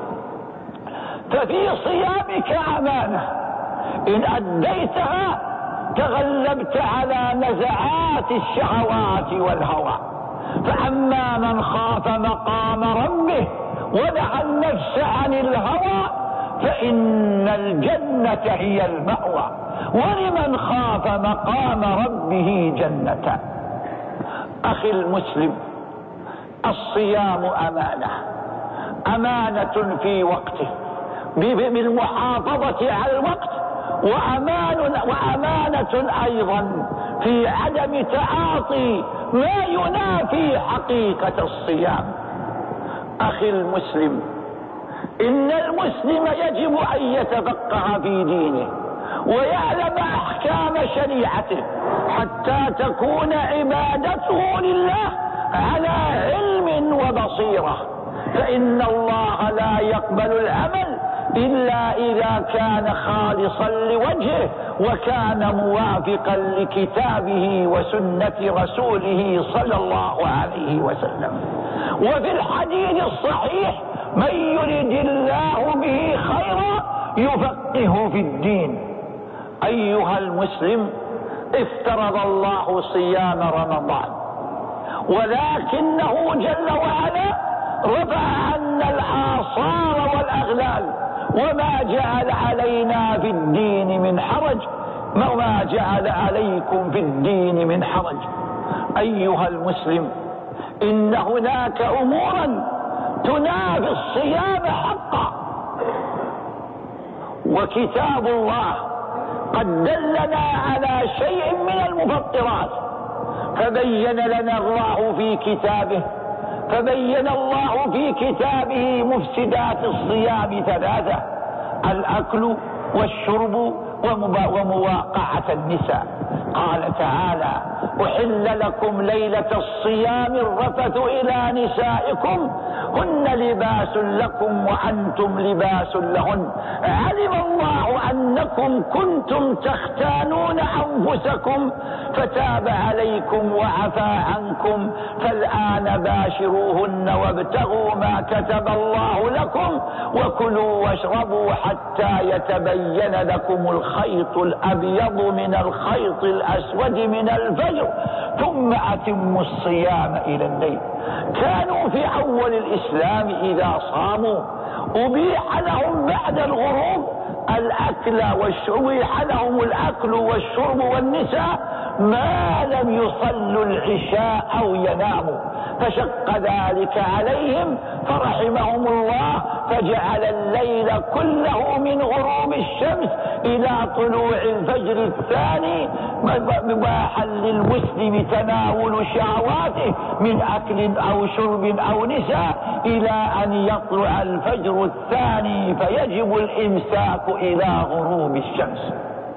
ففي صيامك أمانة، إن أديتها تغلبت على نزعات الشهوات والهوى. فأما من خاف مقام ربه ونهى النفس عن الهوى فإن الجنة هي المأوى، ولمن خاف مقام ربه جنتان. أخي المسلم، الصيام أمانة، أمانة في وقته بالمحافظة على الوقت، وأمان وأمانة أيضا في عدم تعاطي ما ينافي حقيقة الصيام. أخي المسلم، إن المسلم يجب أن يتفقه في دينه ويعلم أحكام شريعته حتى تكون عبادته لله على علم وبصيرة، فإن الله لا يقبل العمل إلا إذا كان خالصا لوجهه وكان موافقا لكتابه وسنة رسوله صلى الله عليه وسلم. وفي الحديث الصحيح: من يرد الله به خيرا يفقهه في الدين. أيها المسلم، افترض الله صيام رمضان، ولكنه جل وعلا رفع عنا الآثار والأغلال، وما جعل علينا في الدين من حرج، وما جعل عليكم في الدين من حرج. أيها المسلم، إن هناك أمورا تنافي الصيام حقا، وكتاب الله قد دلنا على شيء من المفطرات، فبين لنا الله في كتابه فبين الله في كتابه مفسدات الصيام ثلاثة: الأكل والشرب ومواقعة النساء. قال تعالى: أحل لكم ليلة الصيام الرفث إلى نسائكم هن لباس لكم وأنتم لباس لهن، علم الله أنكم كنتم تختانون أنفسكم فتاب عليكم وعفى عنكم، فالآن باشروهن وابتغوا ما كتب الله لكم وكلوا واشربوا حتى يتبين لكم الخيط الأبيض من الخيط الأسود من الفجر ثم أتموا الصيام إلى الليل. كانوا في أول الإسلام إذا صاموا أبيح لهم بعد الغروب الأكل والشرب، أبيح لهم الأكل والشرب والنساء ما لم يصلوا العشاء أو يناموا، فشق ذلك عليهم فرحمهم الله، فجعل الليل كله من غروب الشمس إلى طلوع الفجر الثاني مباحا للمسلم تناول شهواته من أكل أو شرب أو نساء إلى أن يطلع الفجر الثاني فيجب الإمساك إلى غروب الشمس.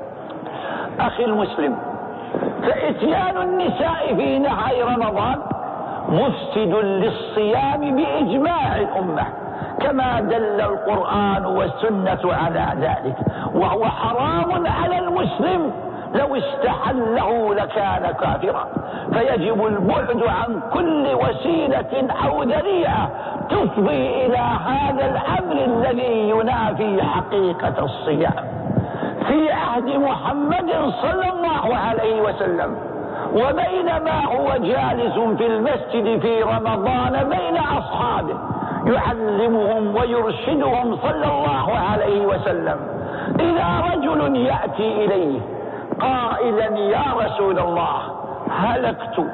أخي المسلم، فإتيان النساء في نهار رمضان مفسد للصيام بإجماع الأمة، كما دل القرآن والسنة على ذلك، وهو حرام على المسلم، لو استحله لكان كافرا، فيجب البعد عن كل وسيلة أو ذريعة تفضي إلى هذا الأمر الذي ينافي حقيقة الصيام. في عهد محمد صلى الله عليه وسلم، وبينما هو جالس في المسجد في رمضان بين أصحابه يعلمهم ويرشدهم صلى الله عليه وسلم، إذا رجل يأتي إليه قائلا: يا رسول الله، هلكت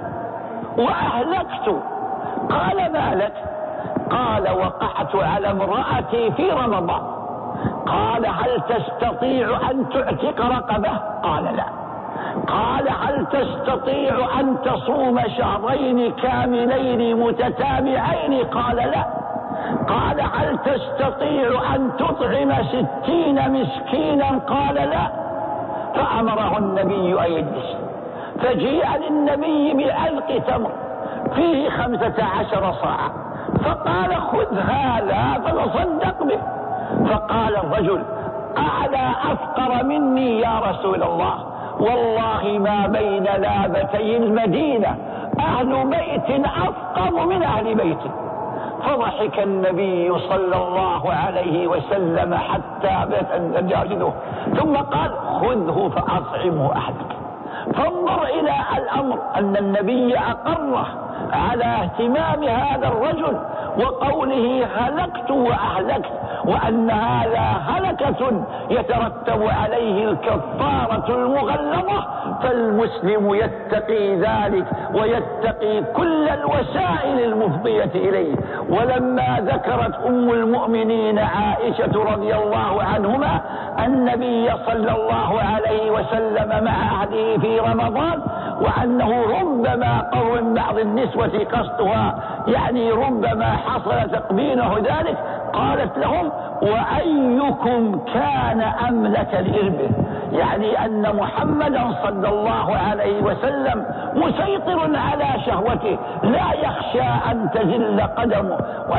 وأهلكت. قال: ما لك؟ قال: وقعت على امرأتي في رمضان. قال: هل تستطيع أن تعتق رقبة؟ قال: لا. قال هل تستطيع أن تصوم شهرين كاملين متتابعين؟ قال لا. قال هل تستطيع أن تطعم ستين مسكينا؟ قال لا. فأمره النبي أن يجلس، فجيء للنبي بألق تمر فيه خمسة عشر صاعا، فقال خذ هذا فتصدق به. فقال الرجل أعلى أفقر مني يا رسول الله، والله ما بين لابتي المدينة أهل بيت أفقر من أهل بيتي. فضحك النبي صلى الله عليه وسلم حتى بات جاهده، ثم قال خذه فأطعمه أحدك. فانظر إلى الأمر أن النبي أقره على اهتمام هذا الرجل وقوله هلكت وأهلكت، وأن هذا هلكة يترتب عليه الكفارة المغلظة، فالمسلم يتقي ذلك ويتقي كل الوسائل المفضية إليه. ولما ذكرت أم المؤمنين عائشة رضي الله عنهما النبي صلى الله عليه وسلم مع أهله في رمضان، وأنه ربما قول بعض النسوة قصدها يعني ربما حصل تقبيله ذلك، قالت لهم وأيكم كان أملك لإربه، يعني أن محمدا صلى الله عليه وسلم مسيطر على شهوته لا يخشى أن تزل قدمه،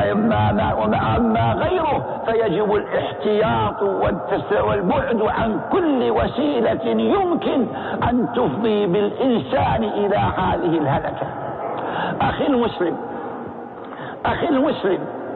وأما غيره فيجب الاحتياط والبعد عن كل وسيلة يمكن أن تفضي بالإنسان إلى هذه الهلكة. أخي المسلم أخي المسلم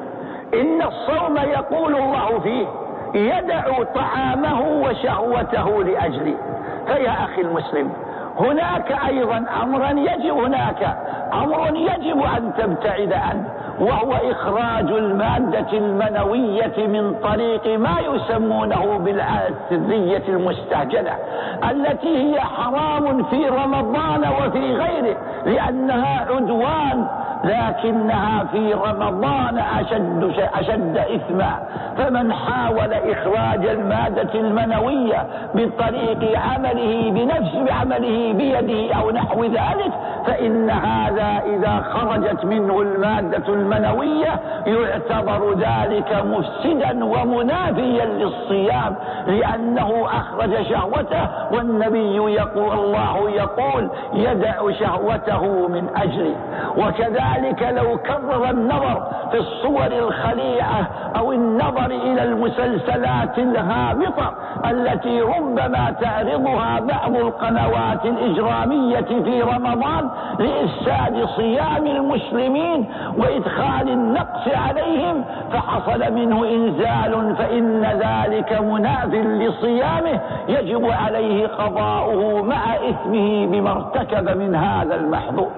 إن الصوم يقول الله فيه يدع طعامه وشهوته لأجلي. فيا أخي المسلم هناك أيضا أمرا يجب هناك أمر يجب أن تبتعد عنه، وهو إخراج المادة المنوية من طريق ما يسمونه بالسرية المستهجنة، التي هي حرام في رمضان وفي غيره لأنها عدوان، لكنها في رمضان أشد, أشد إثما. فمن حاول إخراج المادة المنوية بطريق عمله بنفس بعمله بيده أو نحو ذلك، فإن هذا إذا خرجت منه المادة المنوية يعتبر ذلك مفسدا ومنافيا للصيام، لأنه أخرج شهوته، والنبي يقول الله يقول يدع شهوته من أجلي. وكذلك لو كرر النظر في الصور الخليعة أو النظر إلى المسلسلات الهابطة التي ربما تعرضها بعض القنوات الإجرامية في رمضان لإفساد صيام المسلمين وإدخال النقص عليهم فحصل منه إنزال، فإن ذلك مناف لصيامه يجب عليه قضاؤه مع إثمه بما ارتكب من هذا المحظور.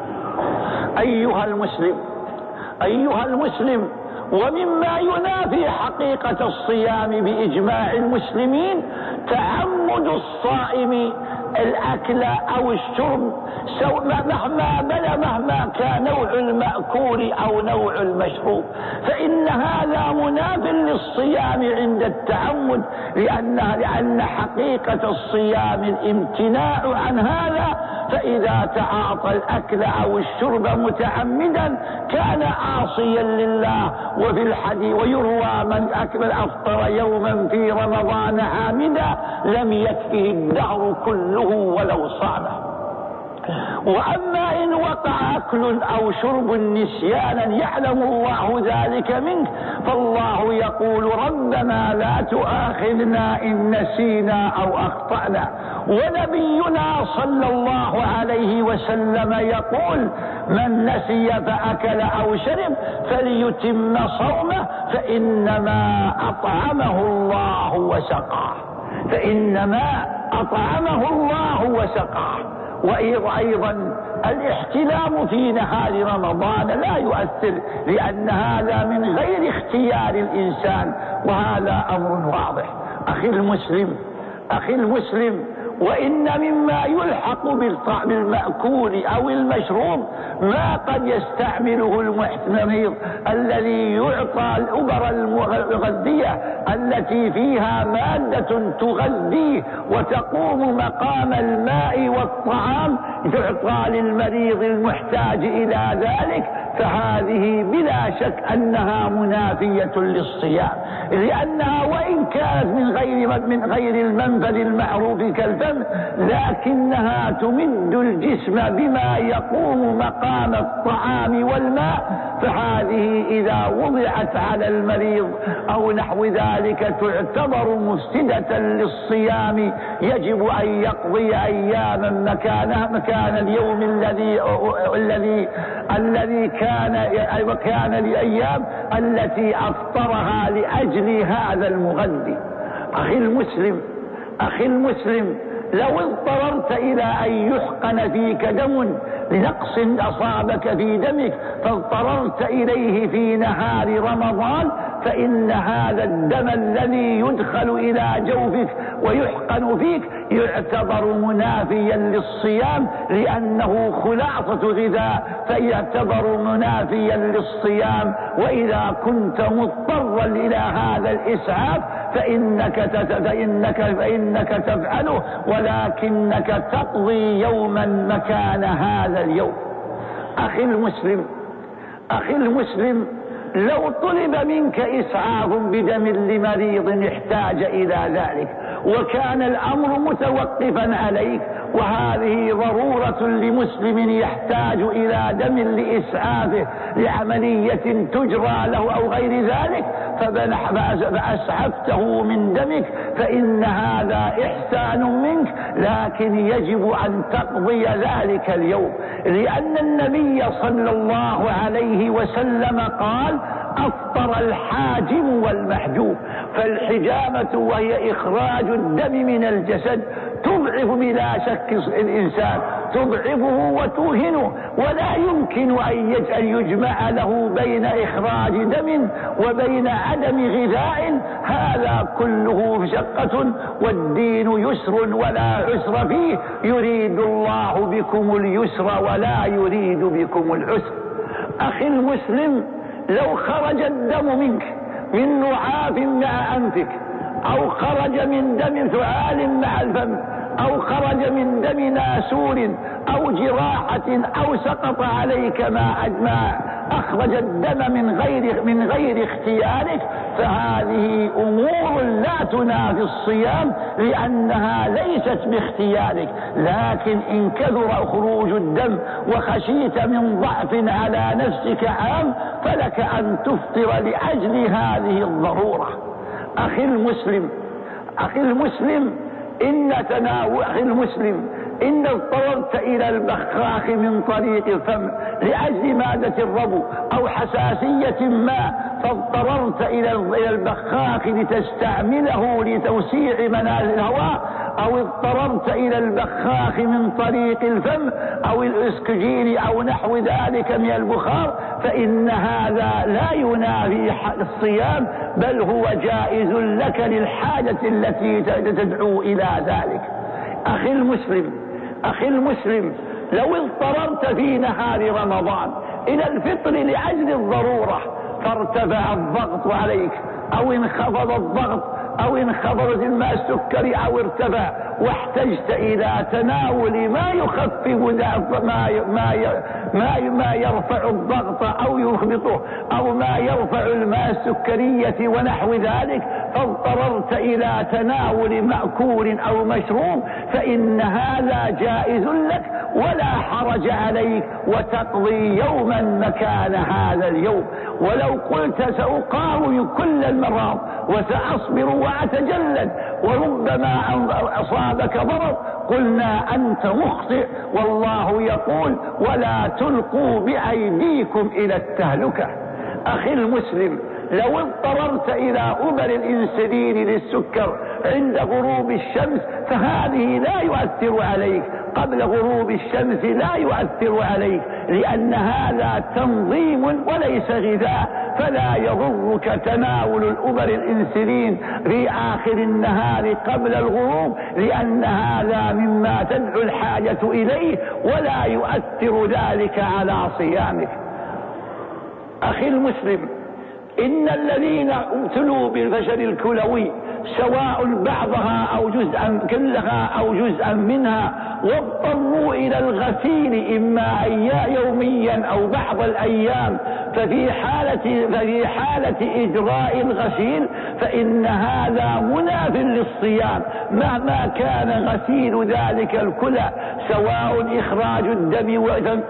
أيها المسلم أيها المسلم ومما ينافي حقيقة الصيام بإجماع المسلمين تعمد الصائم الأكل أو الشرب مهما بلغ مهما كان نوع المأكول أو نوع المشروب، فإن هذا مناف للصيام عند التعمد، لأن لأن حقيقة الصيام الامتناع عن هذا، فإذا تعاطى الأكل أو الشرب متعمدا كان عاصيا لله. وفي الحديث ويروى من أكل أفطر يوما في رمضان عامدا لم يكفه الدهر كله ولو صامه. وأما إن وقع أكل أو شرب نسيانا يعلم الله ذلك منك، فالله يقول ربنا لا تؤاخذنا إن نسينا أو أخطأنا. ونبينا صلى الله عليه وسلم يقول من نسي فأكل أو شرب فليتم صومه فإنما أطعمه الله وسقاه فإنما أطعمه الله وسقاه. وأيضا الاحتلام في نهار رمضان لا يؤثر، لأن هذا من غير اختيار الإنسان، وهذا أمر واضح. أخي المسلم أخي المسلم وإن مما يلحق بالمأكول أو المشروب ما قد يستعمله المريض الذي يعطى الأبر المغذية التي فيها مادة تغذيه وتقوم مقام الماء والطعام، تعطى للمريض المحتاج إلى ذلك، فهذه بلا شك أنها منافية للصيام، لأنها وإن كانت من غير من غير المنفذ المعروف كالفم، لكنها تمد الجسم بما يقوم مقام الطعام والماء، فهذه إذا وضعت على المريض أو نحو ذلك تعتبر مفسدة للصيام، يجب أن يقضي أياما مكانها مكان اليوم الذي الذي الذي كان كان الأيام التي أفطرها لأجل هذا المغذي. أخي المسلم أخي المسلم لو اضطررت إلى أن يحقن فيك دم لنقص أصابك في دمك فاضطررت إليه في نهار رمضان، فإن هذا الدم الذي يدخل إلى جوفك ويحقن فيك يعتبر منافيا للصيام، لأنه خلاصة غذاء فيعتبر منافيا للصيام. وإذا كنت مضطرا إلى هذا الإسعاف فإنك فإنك فإنك تفعله، ولكنك تقضي يوما مكان هذا اليوم. أخي المسلم أخي المسلم لو طلب منك إسعاف بدم لمريض احتاج إلى ذلك وكان الأمر متوقفا عليك، وهذه ضرورة لمسلم يحتاج إلى دم لإسعافه لعملية تجرى له أو غير ذلك، فأسعفته من دمك فإن هذا إحسان منك، لكن يجب أن تقضي ذلك اليوم، لأن النبي صلى الله عليه وسلم قال: أفطر الحاجم والمحجوم. فالحجامة وهي إخراج الدم من الجسد تضعف بلا شك الإنسان، تضعفه وتوهنه، ولا يمكن أن يجمع له بين إخراج دم وبين عدم غذاء، هذا كله مشقة، والدين يسر ولا عسر فيه، يريد الله بكم اليسر ولا يريد بكم العسر. أخي المسلم لو خرج الدم منك من لعاب مع أنفك، أو خرج من دم ثعال مع الفم، أو خرج من دم ناسور أو جراحة، أو سقط عليك ما أخرج الدم من غير من غير اختيارك، فهذه أمور لا تنافي الصيام، لأنها ليست باختيارك، لكن إن كثر خروج الدم وخشيت من ضعف على نفسك عام فلك أن تفطر لأجل هذه الضرورة. أخي المسلم أخي المسلم إن تناول أخي المسلم إن اضطررت إلى البخاخ من طريق الفم لأجل مادة الربو أو حساسية ما، فاضطررت إلى البخاخ لتستعمله لتوسيع منازل الهواء، أو اضطررت إلى البخاخ من طريق الفم أو الإسكجين أو نحو ذلك من البخار، فإن هذا لا ينافي الصيام، بل هو جائز لك للحاجة التي تدعو إلى ذلك. أخي المسلم أخي المسلم لو اضطررت في نهار رمضان إلى الفطر لأجل الضرورة، فارتفع الضغط عليك أو انخفض الضغط أو انخفضت الماء السكري أو ارتفع، واحتجت إلى تناول ما يخفف ما ما ما ما يرفع الضغط أو يخبطه، أو ما يرفع الماء السكرية ونحو ذلك، فاضطررت إلى تناول مأكول أو مشروب، فإن هذا جائز لك ولا حرج عليك، وتقضي يوما مكان هذا اليوم. ولو قلت سأقاوم كل المرض وسأصبر وأتجلد وربما أصابك ضرر، قلنا أنت مخطئ، والله يقول: ولا تلقوا بأيديكم إلى التهلكة. أخي المسلم لو اضطررت إلى أبر الإنسولين للسكر عند غروب الشمس فهذه لا يؤثر عليك، قبل غروب الشمس لا يؤثر عليك، لأن هذا تنظيم وليس غذاء، فلا يضرك تناول الأبر الإنسولين في آخر النهار قبل الغروب، لأن هذا مما تدعو الحاجة إليه ولا يؤثر ذلك على صيامك. أخي المسلم، إن الذين ابتلوا بالفشل الكلوي سواء بعضها أو جزءا كلها أو جزءا منها واضطروا إلى الغسيل إما يوميا أو بعض الأيام، ففي حالة, ففي حالة إجراء الغسيل فإن هذا مناف للصيام مهما كان غسيل ذلك الكلى، سواء إخراج الدم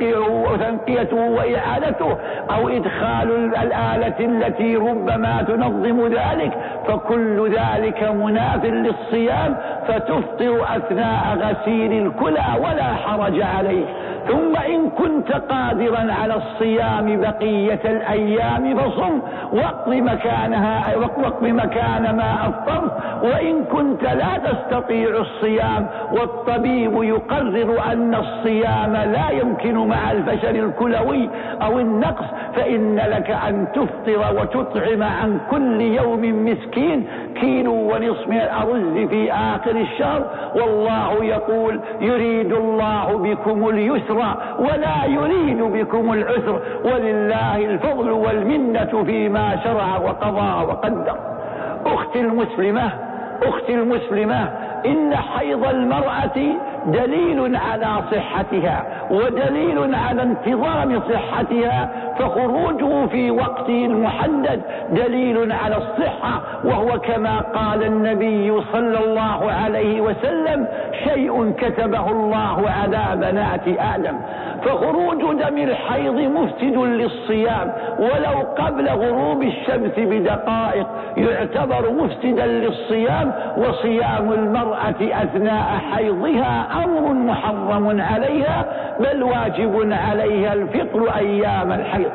وتنقيته وإعادته أو إدخال الآلة التي ربما تنظم ذلك، فكل ذلك مناف للصيام، فتفطر أثناء غسيل الكلى ولا حرج عليه. ثم إن كنت قادرا على الصيام بقية الأيام فصم واقض مكانها واقض مكان ما أفطرت، وإن كنت لا تستطيع الصيام والطبيب يقرر أن الصيام لا يمكن مع الفشل الكلوي أو النقص، فإن لك أن تفطر وتطعم عن كل يوم مسكين كيلو ونصف من الأرز في آخر الشهر، والله يقول يريد الله بكم اليسر ولا يريد بكم العسر ولله الفضل والمنة فيما شرع وقضى وقدر. أختي المسلمة أختي المسلمة إن حيض المرأة دليل على صحتها ودليل على انتظام صحتها، فخروجه في وقته المحدد دليل على الصحة، وهو كما قال النبي صلى الله عليه وسلم شيء كتبه الله على بنات آدم. فخروج دم الحيض مفسد للصيام ولو قبل غروب الشمس بدقائق يعتبر مفسدا للصيام، وصيام المرأة أثناء حيضها أمر محرم عليها، بل واجب عليها الفطر أيام الحيض.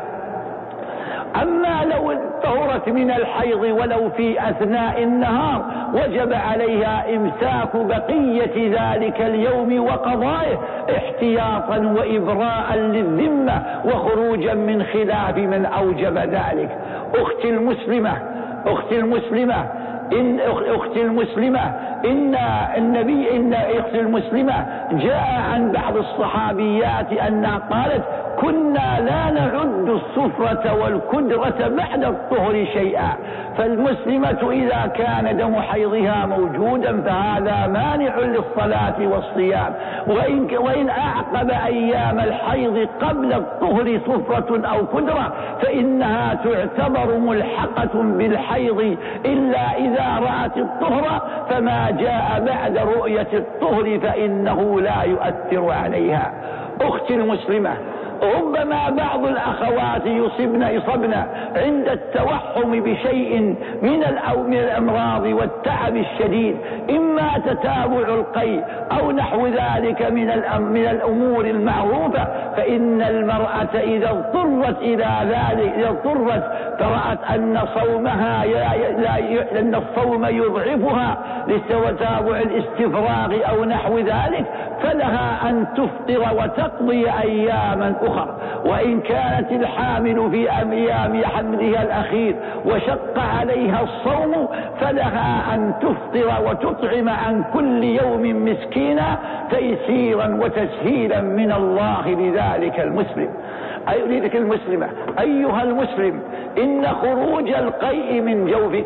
أما لو طهرت من الحيض ولو في أثناء النهار وجب عليها إمساك بقية ذلك اليوم وقضائه احتياطا وإبراء للذمة وخروجا من خلاف من أوجب ذلك. أختي المسلمة أختي المسلمة إن أختي المسلمة إن النبي إن أختي المسلمة جاء عن بعض الصحابيات أنها قالت كنا لا نعد السفرة والكدرة بعد الطهر شيئا، فالمسلمة إذا كان دم حيضها موجودا فهذا مانع للصلاة والصيام، وإن, وإن أعقب أيام الحيض قبل الطهر سفرة أو كدرة فإنها تعتبر ملحقة بالحيض إلا إذا رأت الطهر، فما جاء بعد رؤية الطهر فإنه لا يؤثر عليها. أختي المسلمة، ربما بعض الأخوات يصبن إصبن عند التوحم بشيء من من الأمراض والتعب الشديد، إما تتابع القيء أو نحو ذلك من من الأمور المعروفة، فإن المرأة إذا اضطرت إلى ذلك إذا اضطرت فرأت أن صومها أن الصوم يضعفها لتتابع الاستفراغ أو نحو ذلك، فلها أن تفطر وتقضي أياما أخرى. وإن كانت الحامل في أيام حملها الأخير وشق عليها الصوم فلها أن تفطر وتطعم عن كل يوم مسكينا تيسيرا وتسهيلا من الله لذلك المسلم. أيها المسلمة أيها المسلم، إن خروج القيء من جوفك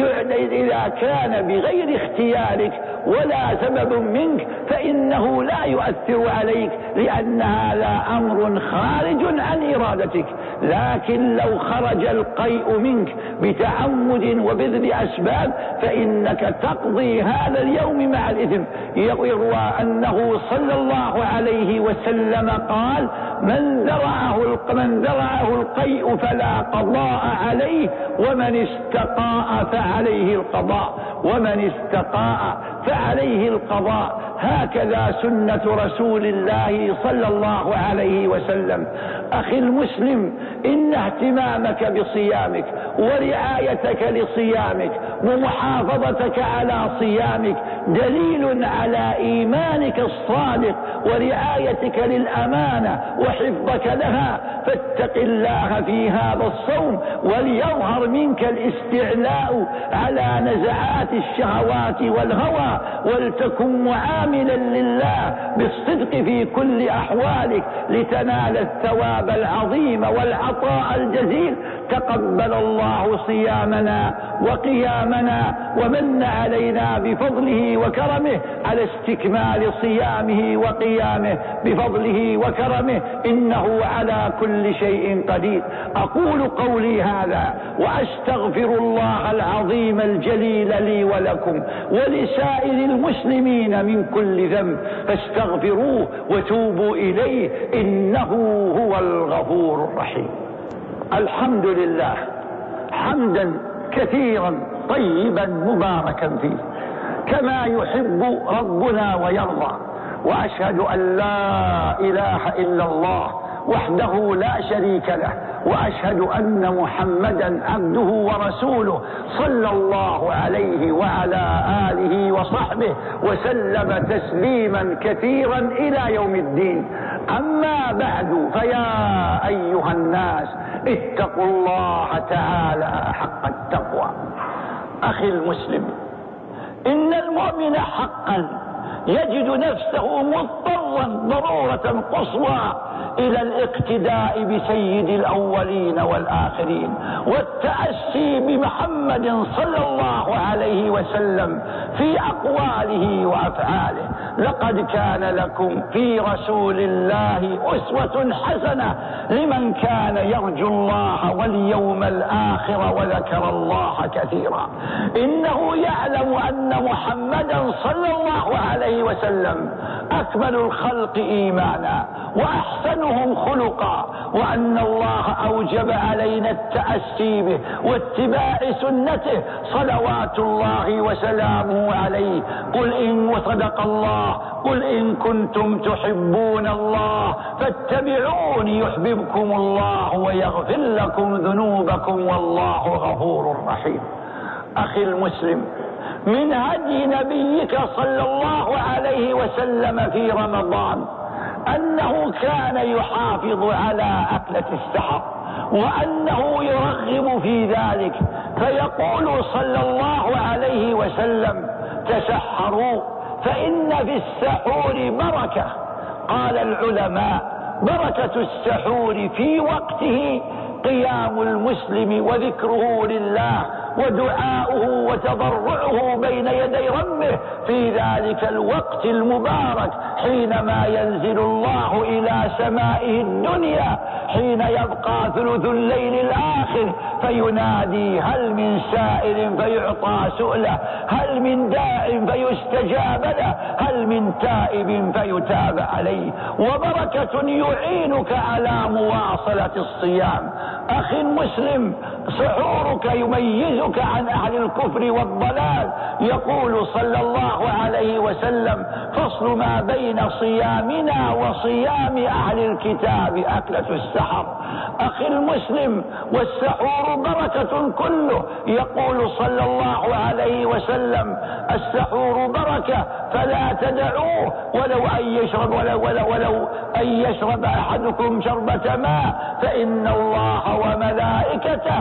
إذا كان بغير اختيارك ولا سبب منك فإنه لا يؤثر عليك، لأن هذا أمر خارج عن إرادتك، لكن لو خرج القيء منك بتعمد وبذل أسباب فإنك تقضي هذا اليوم مع الإثم. يروى أنه صلى الله عليه وسلم قال من ذرعه من ذرعه القيء فلا قضاء عليه ومن استقاء فعليه القضاء ومن استقاء فعليه القضاء هكذا سنة رسول الله صلى الله عليه وسلم. أخي المسلم، إن اهتمامك بصيامك ورعايتك لصيامك ومحافظتك على صيامك دليل على إيمانك الصادق ورعايتك للأمانة وحفظك لها، فاتق الله في هذا الصوم وليظهر منك الاستعلاء على نزعات الشهوات والهوى، ولتكن معاملا لله بالصدق في كل أحوالك لتنال الثواب العظيم والعطاء الجزيل. تقبل الله صيامنا وقيامنا ومن علينا بفضله وكرمه على استكمال صيامه وقيامه بفضله وكرمه، إنه على كل شيء قدير. أقول قولي هذا وأستغفر الله العظيم الجليل لي ولكم ولسائر المسلمين من كل ذنب، فاستغفروه وتوبوا إليه إنه هو الغفور الرحيم. الحمد لله حمدا كثيرا طيبا مباركا فيه كما يحب ربنا ويرضى، وأشهد أن لا إله إلا الله وحده لا شريك له، وأشهد أن محمدا عبده ورسوله صلى الله عليه وعلى آله وصحبه وسلم تسليما كثيرا إلى يوم الدين. أما بعد، فيا أيها الناس اتقوا الله تعالى حق التقوى. أخي المسلم، إن المؤمن حقا يجد نفسه مضطرا ضرورة قصوى إلى الاقتداء بسيد الأولين والآخرين والتأسي بمحمد صلى الله عليه وسلم في أقواله وأفعاله. لقد كان لكم في رسول الله أسوة حسنة لمن كان يرجو الله واليوم الآخر وذكر الله كثيرا. إنه يعلم أن محمدا صلى الله عليه وسلم أكمل الخلق إيمانا وأحسنهم خلقا، وأن الله أوجب علينا التأسي به واتباع سنته صلوات الله وسلامه عليه. قل إن وصدق الله قل إن كنتم تحبون الله فاتبعوني يحببكم الله ويغفر لكم ذنوبكم والله غفور رحيم. أخي المسلم، من هدي نبيك صلى الله عليه وسلم في رمضان أنه كان يحافظ على أكلة السحر، وأنه يرغب في ذلك، فيقول صلى الله عليه وسلم: تسحروا فإن في السحور بركة. قال العلماء: بركة السحور في وقته قيام المسلم وذكره لله ودعاؤه وتضرعه بين يدي ربه في ذلك الوقت المبارك، حينما ينزل الله إلى سمائه الدنيا حين يبقى ثلث الليل الآخر فينادي: هل من سائل فيعطى سؤله، هل من داع فيستجاب له، هل من تائب فيتاب عليه. وبركة يعينك على مواصلة الصيام. أخي المسلم، سحورك يميزك عن أهل الكفر والضلال. يقول صلى الله عليه وسلم: فصل ما بين صيامنا وصيام أهل الكتاب أكلة السحر. أخي المسلم، والسحور بركة كله. يقول صلى الله عليه وسلم: السحور بركة فلا تدعوه ولو أن يشرب ولو, ولو, ولو أن يشرب أحدكم شربة ماء فإن الله وملائكته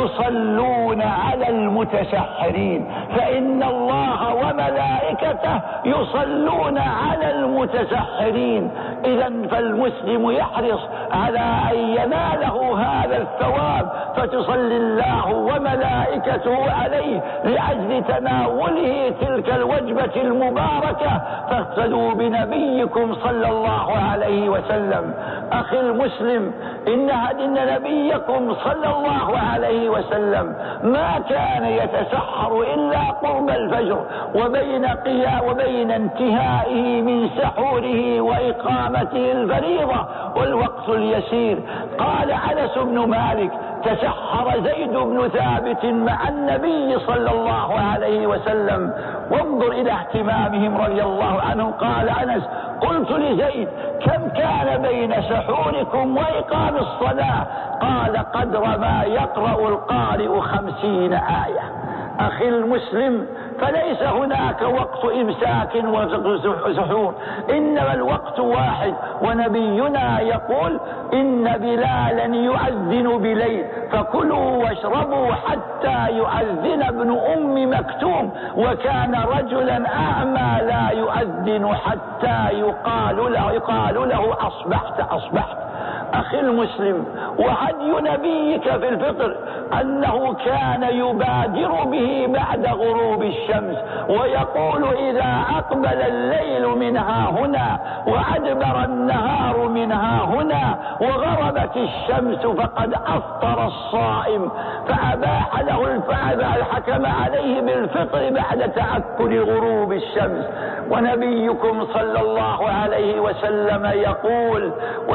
يصلون على المتسحرين فإن الله وملائكته يصلون على المتسحرين. إذا فالمسلم يحرص على أن يناله هذا الثواب، فتصلي الله وملائكته عليه لأجل تناوله تلك الوجبة المباركة، فاقتدوا بنبيكم صلى الله عليه وسلم. أخي المسلم، إن نبيكم صلى الله عليه وسلم ما كان يتسحر إلا قرب الفجر، وبين قيام وبين انتهائه من سحوره وإقامته الفريضة والوقت اليسير. قال أنس بن مالك: تسحر زيد بن ثابت مع النبي صلى الله عليه وسلم. وانظر إلى اهتمامهم رضي الله عنهم. قال أنس: قلت لزيد: كم كان بين سحوركم وإقام الصلاة؟ قال: قدر ما يقرأ القارئ خمسين آية. أخي المسلم، فليس هناك وقت إمساك وسحور، إنما الوقت واحد. ونبينا يقول: إن بلالا يؤذن بليل فكلوا واشربوا حتى يؤذن ابن أم مكتوم، وكان رجلا أعمى لا يؤذن حتى يقال له, يقال له أصبحت أصبحت. أخي المسلم، وهدي نبيك في الفطر أنه كان يبادر به بعد غروب الشمس، ويقول: إذا أقبل الليل من ها هنا وأدبر النهار من ها هنا وغربت الشمس فقد أفطر الصائم، فأباح له الفعل حكم عليه بالفطر بعد تأكل غروب الشمس. ونبيكم صلى الله عليه وسلم يقول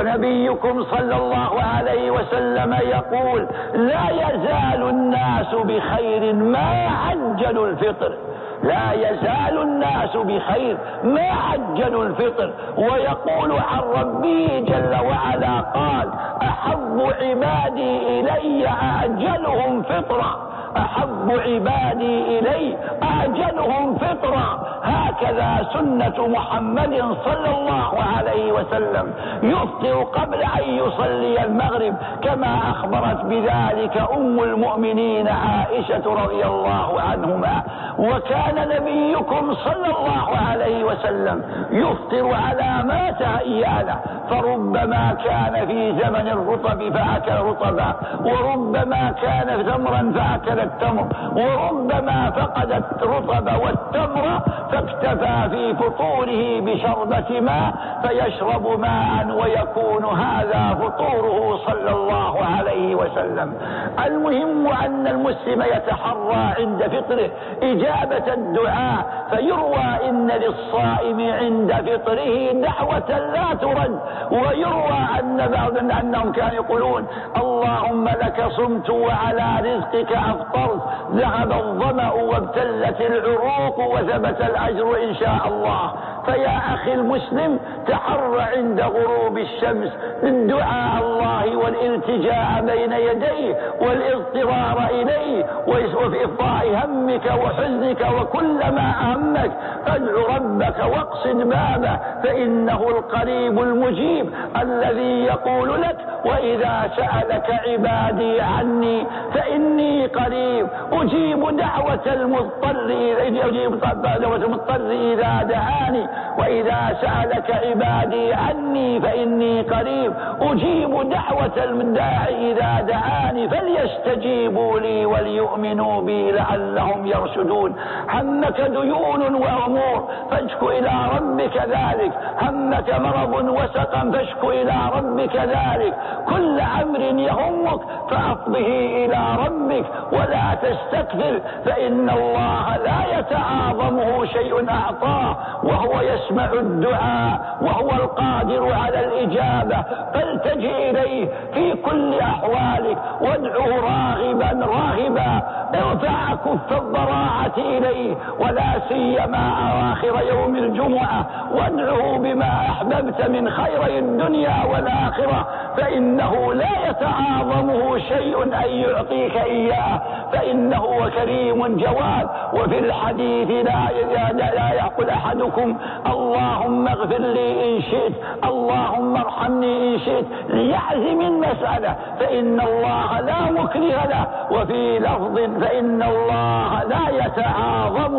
ونبيكم صلى الله عليه وسلم يقول: لا يزال الناس بخير ما عجلوا الفطر، لا يزال الناس بخير ما عجلوا الفطر. ويقول عن ربه جل وعلا: قال: أحب عبادي إلي أعجلهم فطرا، أحب عبادي إلي أعجلهم فطرا. هكذا سنة محمد صلى الله عليه وسلم، يفطر قبل أن يصلي المغرب، كما أخبرت بذلك أم المؤمنين عائشة رضي الله عنهما. وكان نبيكم صلى الله عليه وسلم يفطر على ما تهيأ له، فربما كان في زمن الرطب فأكل رطبا، وربما كان تمرا فأكل التمر، وربما فقد الرطب والتمر فاكتفى في فطوره بشربة ماء فيشرب ماء، ويكون هذا فطوره صلى الله عليه وسلم. المهم أن المسلم يتحرى عند فطره إجابة الدعاء، فيروى إن للصائم عند فطره دعوة لا ترد. ويروى أن بعض أنهم كانوا يقولون: اللهم لك صمت وعلى رزقك أفطرت، ذهب الظمأ وابتلت العروق وثبت الأجر إن شاء الله. فيا أخي المسلم، تحر عند غروب الشمس الدعاء الله والالتجاء بين يديه والاضطرار إليه، وفي إفضاء همك وحزنك وكل ما أهمك. فادع ربك واقصد بابه، فإنه القريب المجيب الذي يقول لك: وإذا سألك عبادي عني فإني قريب أجيب دعوة المضطر أجيب دعوة المضطر إذا دعاني، وإذا سألك عبادي عني فإني قريب أجيب دعوة الداعي إذا دعاني، فليستجيبوا لي وليؤمنوا بي لعلهم يرشدون. همك ديون وأمور فاشكو إلى ربك ذلك، همك مرض وسقم فاشكو إلى ربك ذلك. كل أمر يهمك فأفضه إلى ربك ولا تستكثر، فإن الله لا يتعاظمه شيء أعطاه، وهو يسمع الدعاء وهو القادر على الإجابة. فالتجئ إليه في كل أحوالك وادعه راغبا راغبا، ارفع كف الضراعة إليه، ولا سيما أواخر يوم الجمعة، وادعه بما أحببت من خير الدنيا والآخرة، فإنه لا يتعاظمه شيء أن يعطيك إياه، فإنه كريم جواد. وفي الحديث لا, لا يقول أحدكم: اللهم اغفر لي إن شئت، اللهم ارحمني إن شئت، ليعزم المسألة، فإن الله لا مكره له. وفي لفظ: فإن الله لا يتعاظمه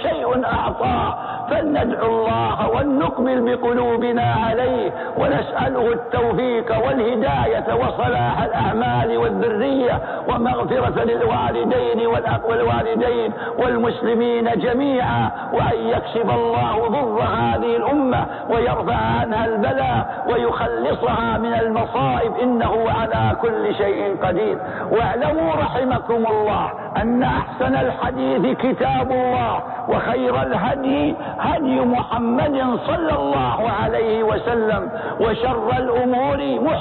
شيء أعطاه، فلندعو الله ولنقبل بقلوبنا عليه ونسأله التوفيق والهداية وصلاح الأعمال والذرية ومغفرة للوالدين والوالدين والمسلمين جميعا، وأن يكشف الله ضر هذه الأمة ويرفع عنها البلاء ويخلصها من المصائب، إنه على كل شيء قدير. واعلموا رحمكم الله أن أحسن الحديث كتاب الله، وخير الهدي هدي محمد صلى الله عليه وسلم، وشر الأمور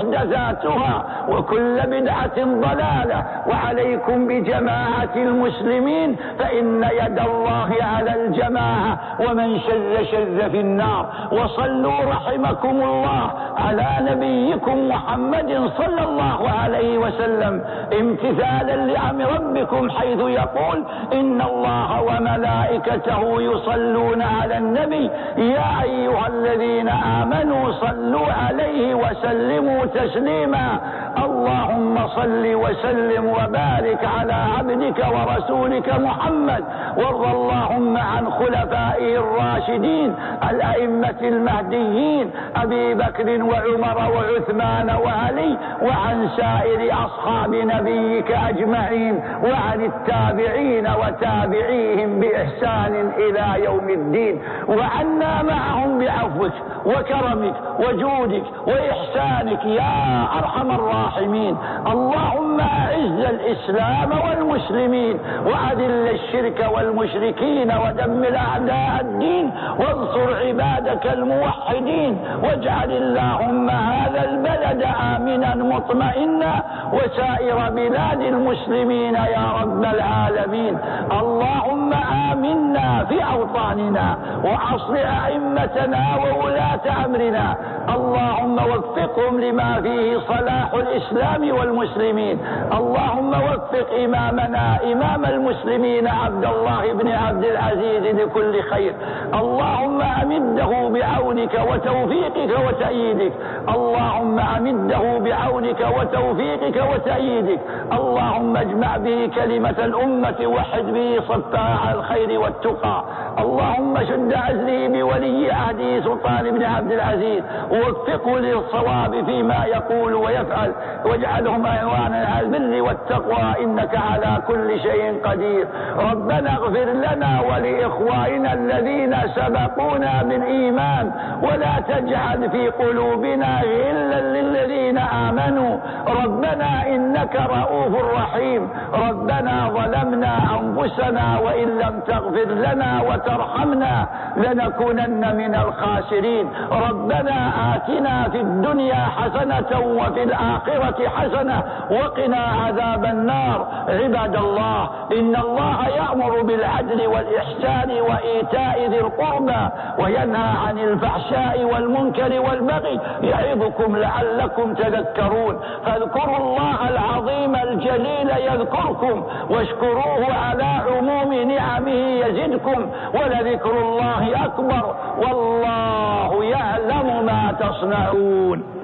محدثاتها وكل بدعة ضلالة. وعليكم بجماعة المسلمين فإن يد الله على الجماعة، ومن شذ شذ في النار. وصلوا رحمكم الله على نبيكم محمد صلى الله عليه وسلم امتثالا لأمر ربكم، حيث يقول إن الله وملائكته يصلون على النبي يا أيها الذين آمنوا صلوا عليه وسلموا تسليما. اللهم صل وسلم وبارك على عبدك ورسولك محمد، وارض اللهم عن خلفائه الراشدين الأئمة المهديين أبي بكر وعمر وعثمان وعلي، وعن سائر أصحاب نبيك أجمعين، وعن التابعين وتابعيهم بإحسان إلى يوم الدين، وعنا معهم بعفوك وكرمك وجودك وإحسانك يا أرحم الراحمين. اللهم أعز الإسلام والمسلمين، وأذل الشرك والمشركين، ودمر أعداء الدين، وانصر عبادك الموحدين، واجعل اللهم هذا البلد آمنا مطمئنا وسائر بلاد المسلمين يا رب العالمين. اللهم آمنا في أوطاننا وأصلح أئمتنا وولاة أمرنا، اللهم وفقهم لما فيه صلاح الإسلام والمسلمين. اللهم وفق إمامنا إمام المسلمين عبد الله بن عبد العزيز لكل خير، اللهم أمده بعونك وتوفيقك وتأييدك، اللهم أمده بعونك وتوفيقك وتأييدك، اللهم اجمع به كلمة الأمة وحد به صفاء الخير والتقى، اللهم شد عزله بولي عهده سلطان بن عبد العزيز، ووفقه للصواب فيما يقول ويفعل، واجعلهم أعوانا على البر والتقوى إنك على كل شيء قدير. ربنا اغفر لنا ولإخواننا الذين سبقونا بالإيمان، ولا تجعل في قلوبنا غلا للذين آمنوا، ربنا إنك رؤوف رحيم. ربنا ظلمنا أنفسنا وإن لم تغفر لنا وترحمنا لنكونن من الخاسرين. ربنا آتنا في الدنيا حسنة وفي الآخرة حسنة وقنا عذاب النار. عباد الله، إن الله يأمر بالعدل والإحسان وإيتاء ذي القربى وينهى عن الفحشاء والمنكر والبغي، يعظكم لعلكم تذكرون. فاذكروا الله العظيم الجليل يذكركم، واشكروه على عموم نعمه يزدكم، ولذكر الله أكبر، والله يعلم ما تصنعون.